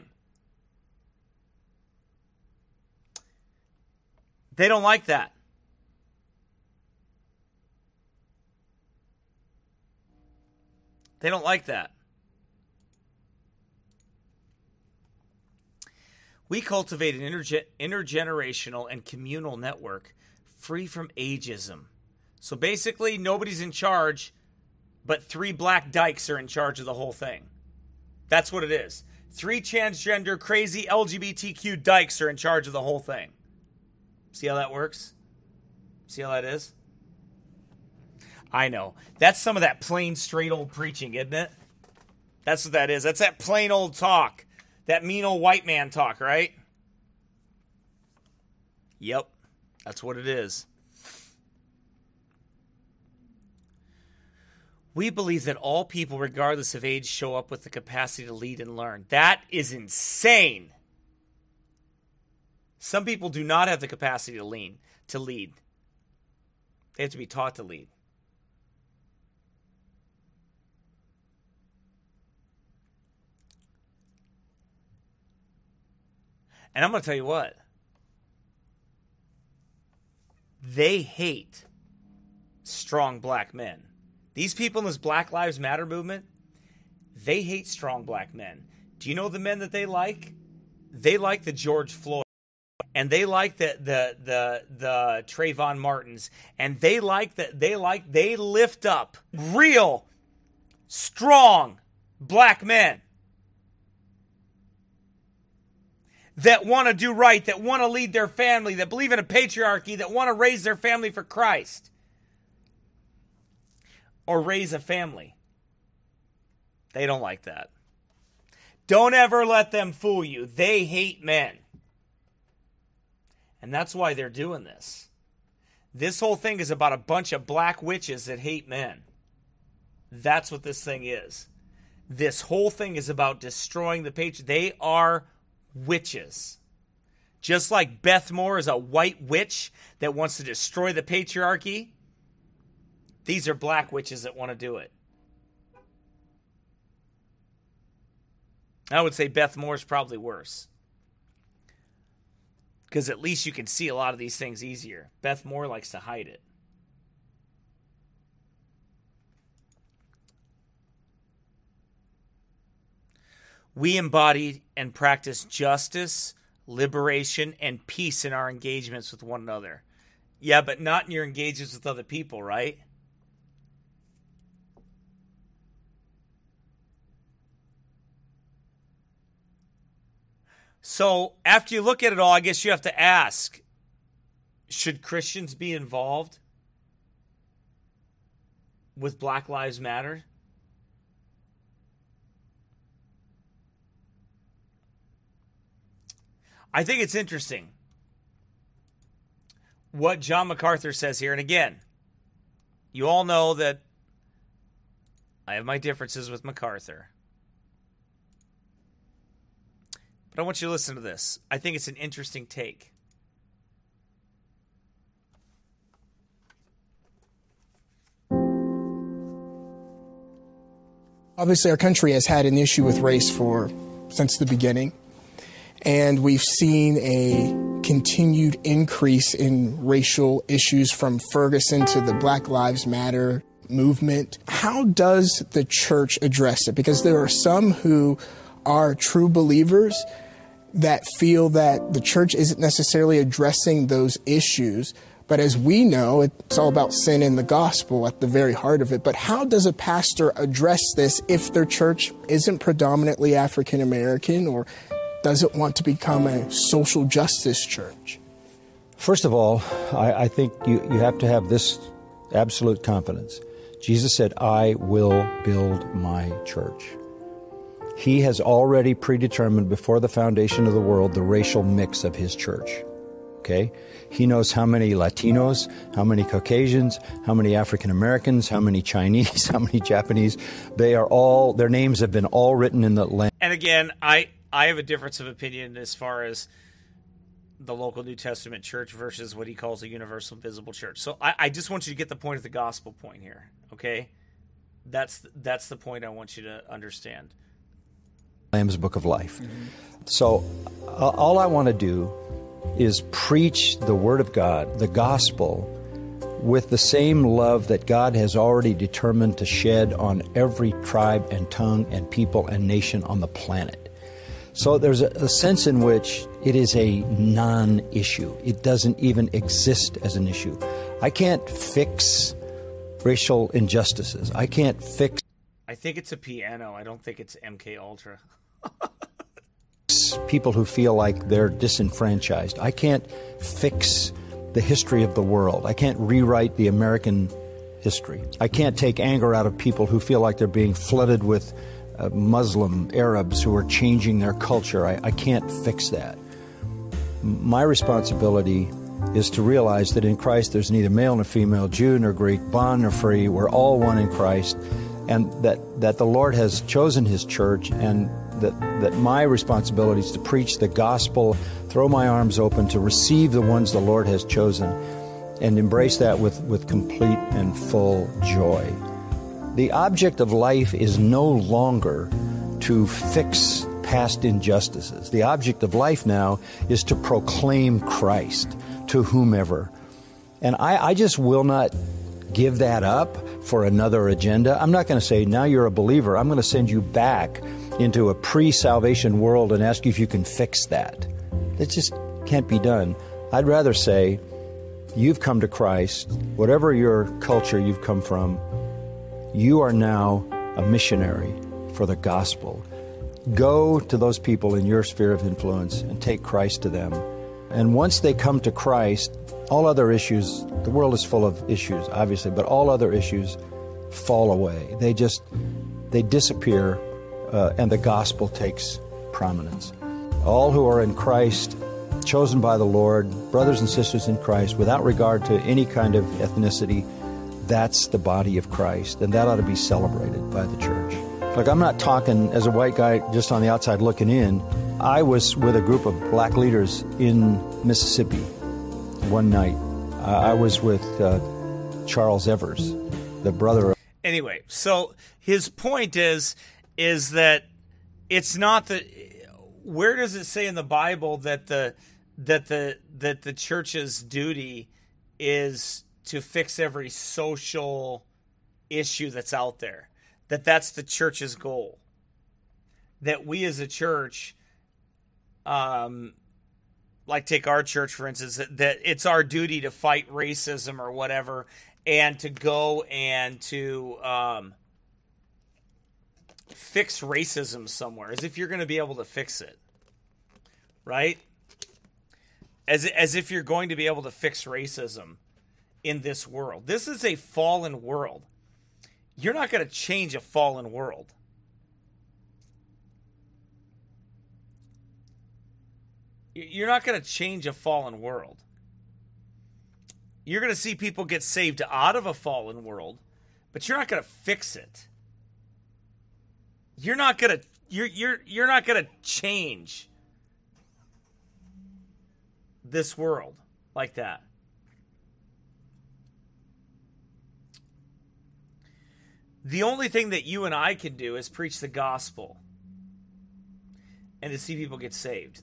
They don't like that. They don't like that. We cultivate an intergenerational and communal network free from ageism. So basically, nobody's in charge, but 3 black dykes are in charge of the whole thing. That's what it is. 3 transgender, crazy LGBTQ dykes are in charge of the whole thing. See how that works? See how that is? I know. That's some of that plain, straight old preaching, isn't it? That's what that is. That's that plain old talk. That mean old white man talk, right? Yep. That's what it is. We believe that all people, regardless of age, show up with the capacity to lead and learn. That is insane. Some people do not have the capacity to lead. They have to be taught to lead. And I'm going to tell you what. They hate strong black men. These people in this Black Lives Matter movement, they hate strong black men. Do you know the men that they like? They like the George Floyd. And they like the Trayvon Martins, and they lift up real, strong black men that want to do right, that want to lead their family, that believe in a patriarchy, that want to raise their family for Christ, or raise a family. They don't like that. Don't ever let them fool you. They hate men. And that's why they're doing this. This whole thing is about a bunch of black witches that hate men. That's what this thing is. This whole thing is about destroying the patriarchy. They are witches. Just like Beth Moore is a white witch that wants to destroy the patriarchy, these are black witches that want to do it. I would say Beth Moore is probably worse. Because at least you can see a lot of these things easier. Beth Moore likes to hide it. We embody and practice justice, liberation, and peace in our engagements with one another. Yeah, but not in your engagements with other people, right? So after you look at it all, I guess you have to ask, should Christians be involved with Black Lives Matter? I think it's interesting what John MacArthur says here. And again, you all know that I have my differences with MacArthur. But I want you to listen to this. I think it's an interesting take. Obviously, our country has had an issue with race since the beginning. And we've seen a continued increase in racial issues from Ferguson to the Black Lives Matter movement. How does the church address it? Because there are some who are true believers that feel that the church isn't necessarily addressing those issues. But as we know, it's all about sin and the gospel at the very heart of it. But how does a pastor address this if their church isn't predominantly African American or doesn't want to become a social justice church? First of all, I think you have to have this absolute confidence. Jesus said, I will build my church. He has already predetermined before the foundation of the world the racial mix of his church. Okay? He knows how many Latinos, how many Caucasians, how many African Americans, how many Chinese, how many Japanese. Their names have been all written in the land. And again, I have a difference of opinion as far as the local New Testament church versus what he calls a universal visible church. So I just want you to get the point of the gospel point here, okay? That's the point I want you to understand. Lamb's Book of Life. So all I want to do is preach the Word of God, the gospel, with the same love that God has already determined to shed on every tribe and tongue and people and nation on the planet. So there's a sense in which it is a non-issue. It doesn't even exist as an issue. I can't fix racial injustices. I can't fix... I think it's a piano. I don't think it's MK Ultra. people who feel like they're disenfranchised. I can't fix the history of the world. I can't rewrite the American history. I can't take anger out of people who feel like they're being flooded with Muslim Arabs who are changing their culture. I can't fix that. My responsibility is to realize that in Christ there's neither male nor female, Jew nor Greek, bond nor free. We're all one in Christ, and that the Lord has chosen His church, and that my responsibility is to preach the gospel, throw my arms open to receive the ones the Lord has chosen, and embrace that with complete and full joy. The object of life is no longer to fix past injustices. The object of life now is to proclaim Christ to whomever. And I just will not give that up for another agenda. I'm not going to say, now you're a believer, I'm going to send you back into a pre-salvation world and ask you if you can fix that. It just can't be done. I'd rather say, you've come to Christ, whatever your culture you've come from, you are now a missionary for the gospel. Go to those people in your sphere of influence and take Christ to them. And once they come to Christ, all other issues, the world is full of issues, obviously, but all other issues fall away. They disappear, and the gospel takes prominence. All who are in Christ, chosen by the Lord, brothers and sisters in Christ, without regard to any kind of ethnicity, that's the body of Christ, and that ought to be celebrated by the church. Look, I'm not talking as a white guy just on the outside looking in. I was with a group of black leaders in Mississippi one night. I was with Charles Evers, the brother of... Anyway, so his point is that it's not the... Where does it say in the Bible that the church's duty is to fix every social issue that's out there? That's the church's goal. That we as a church, like take our church, for instance, that it's our duty to fight racism or whatever, and to go and to fix racism somewhere, as if you're going to be able to fix it, right? As if you're going to be able to fix racism in this world. This is a fallen world. You're not going to change a fallen world. You're not going to change a fallen world. You're going to see people get saved out of a fallen world, but you're not going to fix it. You're not going to change this world like that. The only thing that you and I can do is preach the gospel and to see people get saved.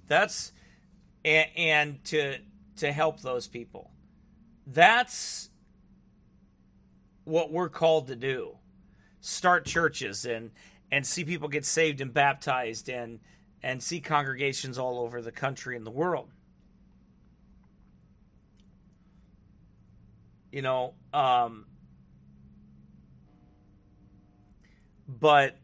And to help those people. That's what we're called to do. Start churches and see people get saved and baptized and and see congregations all over the country and the world. You know, but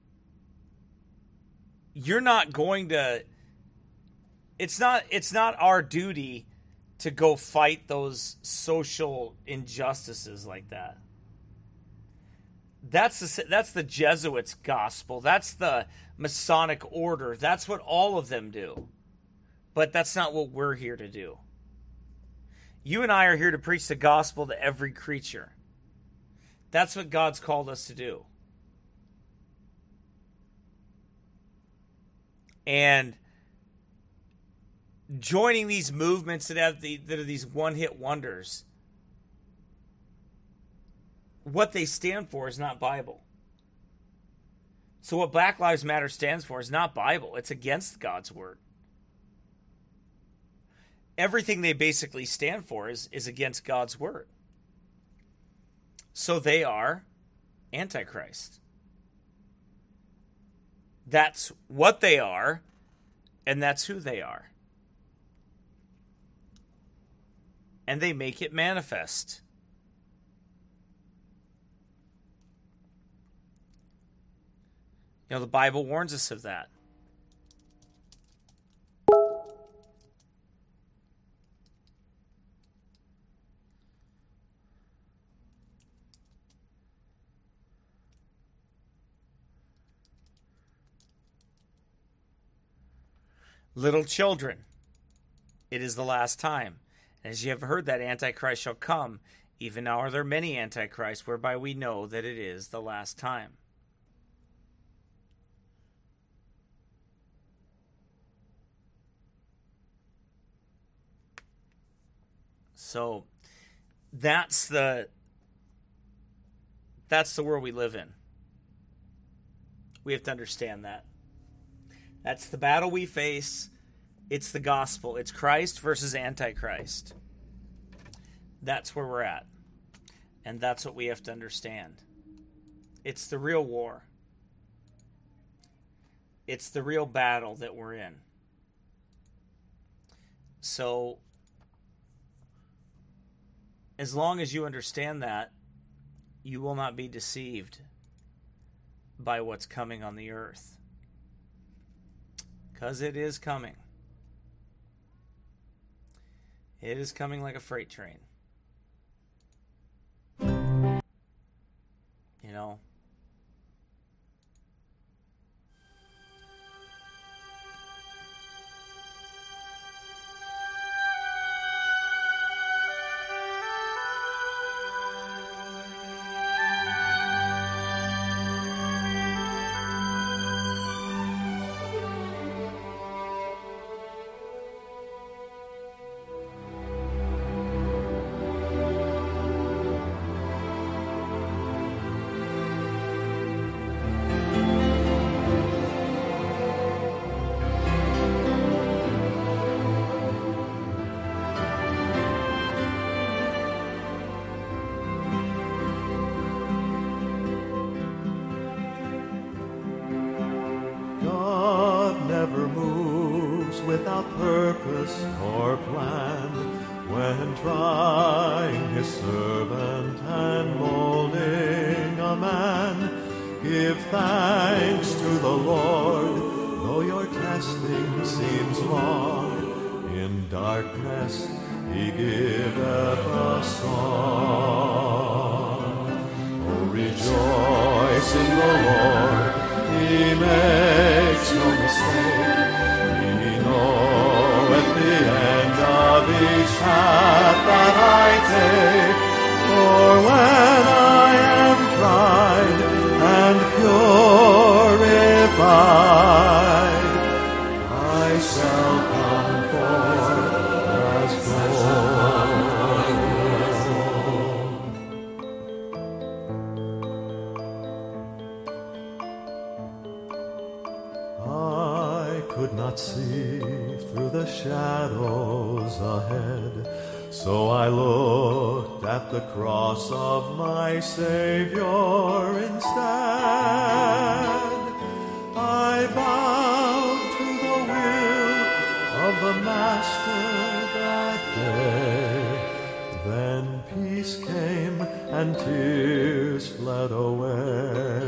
you're not going to, it's not our duty to go fight those social injustices like that. That's the Jesuits' gospel. That's the Masonic order. That's what all of them do. But that's not what we're here to do. You and I are here to preach the gospel to every creature. That's what God's called us to do. And joining these movements that are these one-hit wonders, what they stand for is not Bible. So what Black Lives Matter stands for is not Bible. It's against God's word. Everything they basically stand for is against God's word. So they are Antichrist. That's what they are, and that's who they are. And they make it manifest. You know, the Bible warns us of that. Little children, it is the last time. As you have heard that Antichrist shall come, even now are there many Antichrists, whereby we know that it is the last time. So that's the world we live in. We have to understand that. That's the battle we face. It's the gospel. It's Christ versus Antichrist. That's where we're at. And that's what we have to understand. It's the real war. It's the real battle that we're in. So, as long as you understand that, you will not be deceived by what's coming on the earth. Because it is coming. It is coming like a freight train. You know? never moves without purpose or plan. When trying his servant and molding a man, give thanks to the Lord, though your testing seems long. In darkness he giveth a song. Oh, rejoice in the Lord, he makes no mistake. He knoweth the end of each path that I take. For when I am tried and purified, I shall come forth as gold. I could not see through the shadows ahead, so I looked at the cross of my Savior instead. I bowed to the Master that day. Then peace came and tears fled away.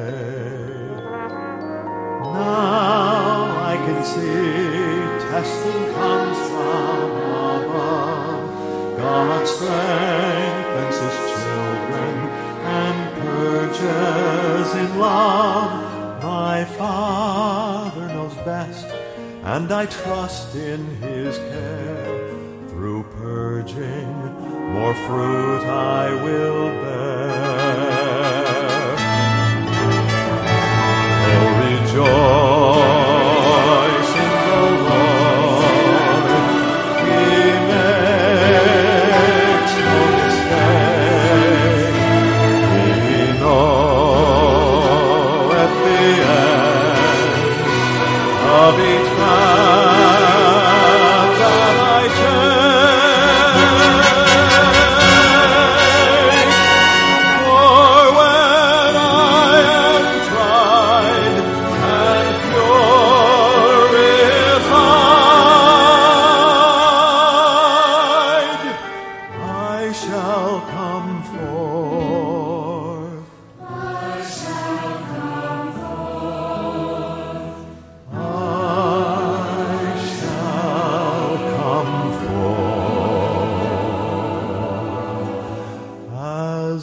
Now I can see testing comes from above. God strengthens his children and purges in love. My Father knows best, and I trust in his care. Through purging, more fruit I will bear. Oh, rejoice in the Lord. He makes no mistake. He knoweth the end of each path that I take. For when I am tried and purified, I shall come forth. I shall come forth. I shall come forth as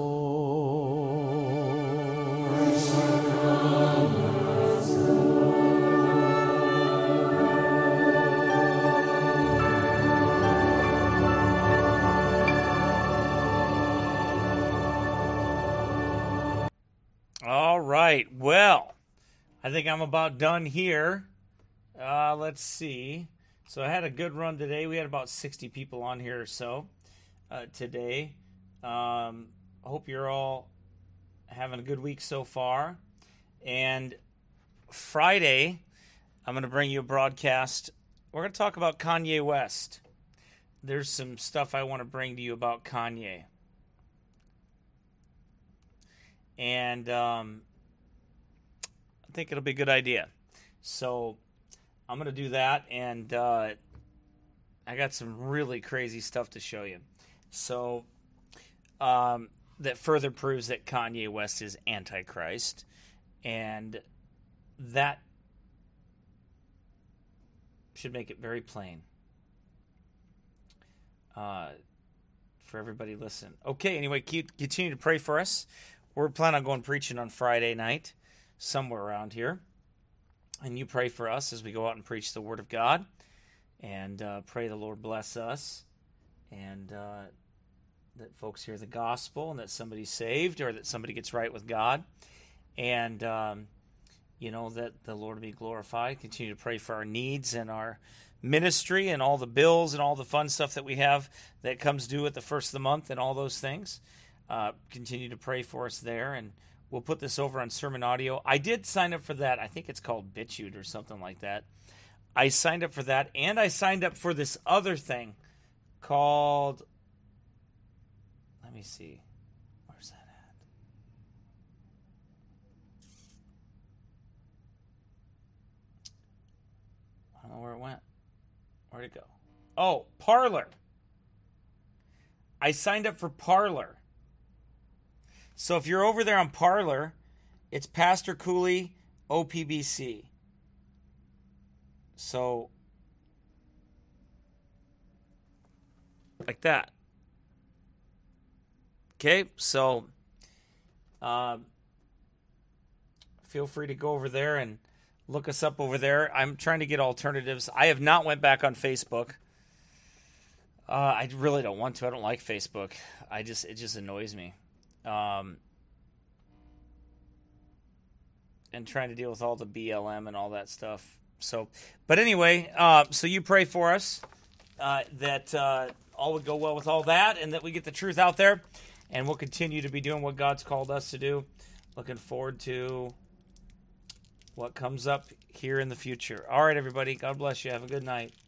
All right. Well, I think I'm about done here. Let's see. So I had a good run today. We had about 60 people on here or so today. I hope you're all having a good week so far. And Friday, I'm going to bring you a broadcast. We're going to talk about Kanye West. There's some stuff I want to bring to you about Kanye. And I think it'll be a good idea. So I'm going to do that, and I got some really crazy stuff to show you. So that further proves that Kanye West is Antichrist, and that should make it very plain for everybody to listen. Okay, anyway, continue to pray for us. We're planning on going preaching on Friday night, somewhere around here. And you pray for us as we go out and preach the Word of God. And pray the Lord bless us. And that folks hear the gospel and that somebody's saved or that somebody gets right with God. And, that the Lord will be glorified. Continue to pray for our needs and our ministry and all the bills and all the fun stuff that we have that comes due at the first of the month and all those things. Continue to pray for us there, and we'll put this over on Sermon Audio. I did sign up for that. I think it's called BitChute or something like that. I signed up for that, and I signed up for this other thing called, let me see, where's that at? I don't know where it went. Where'd it go? Oh, Parler. I signed up for Parler. So if you're over there on Parler, it's Pastor Cooley OPBC. So, like that. Okay, so feel free to go over there and look us up over there. I'm trying to get alternatives. I have not went back on Facebook. I really don't want to. I don't like Facebook. It just annoys me. And trying to deal with all the BLM and all that stuff. So, but anyway, so you pray for us that all would go well with all that, and that we get the truth out there, and we'll continue to be doing what God's called us to do. Looking forward to what comes up here in the future. All right, everybody. God bless you. Have a good night.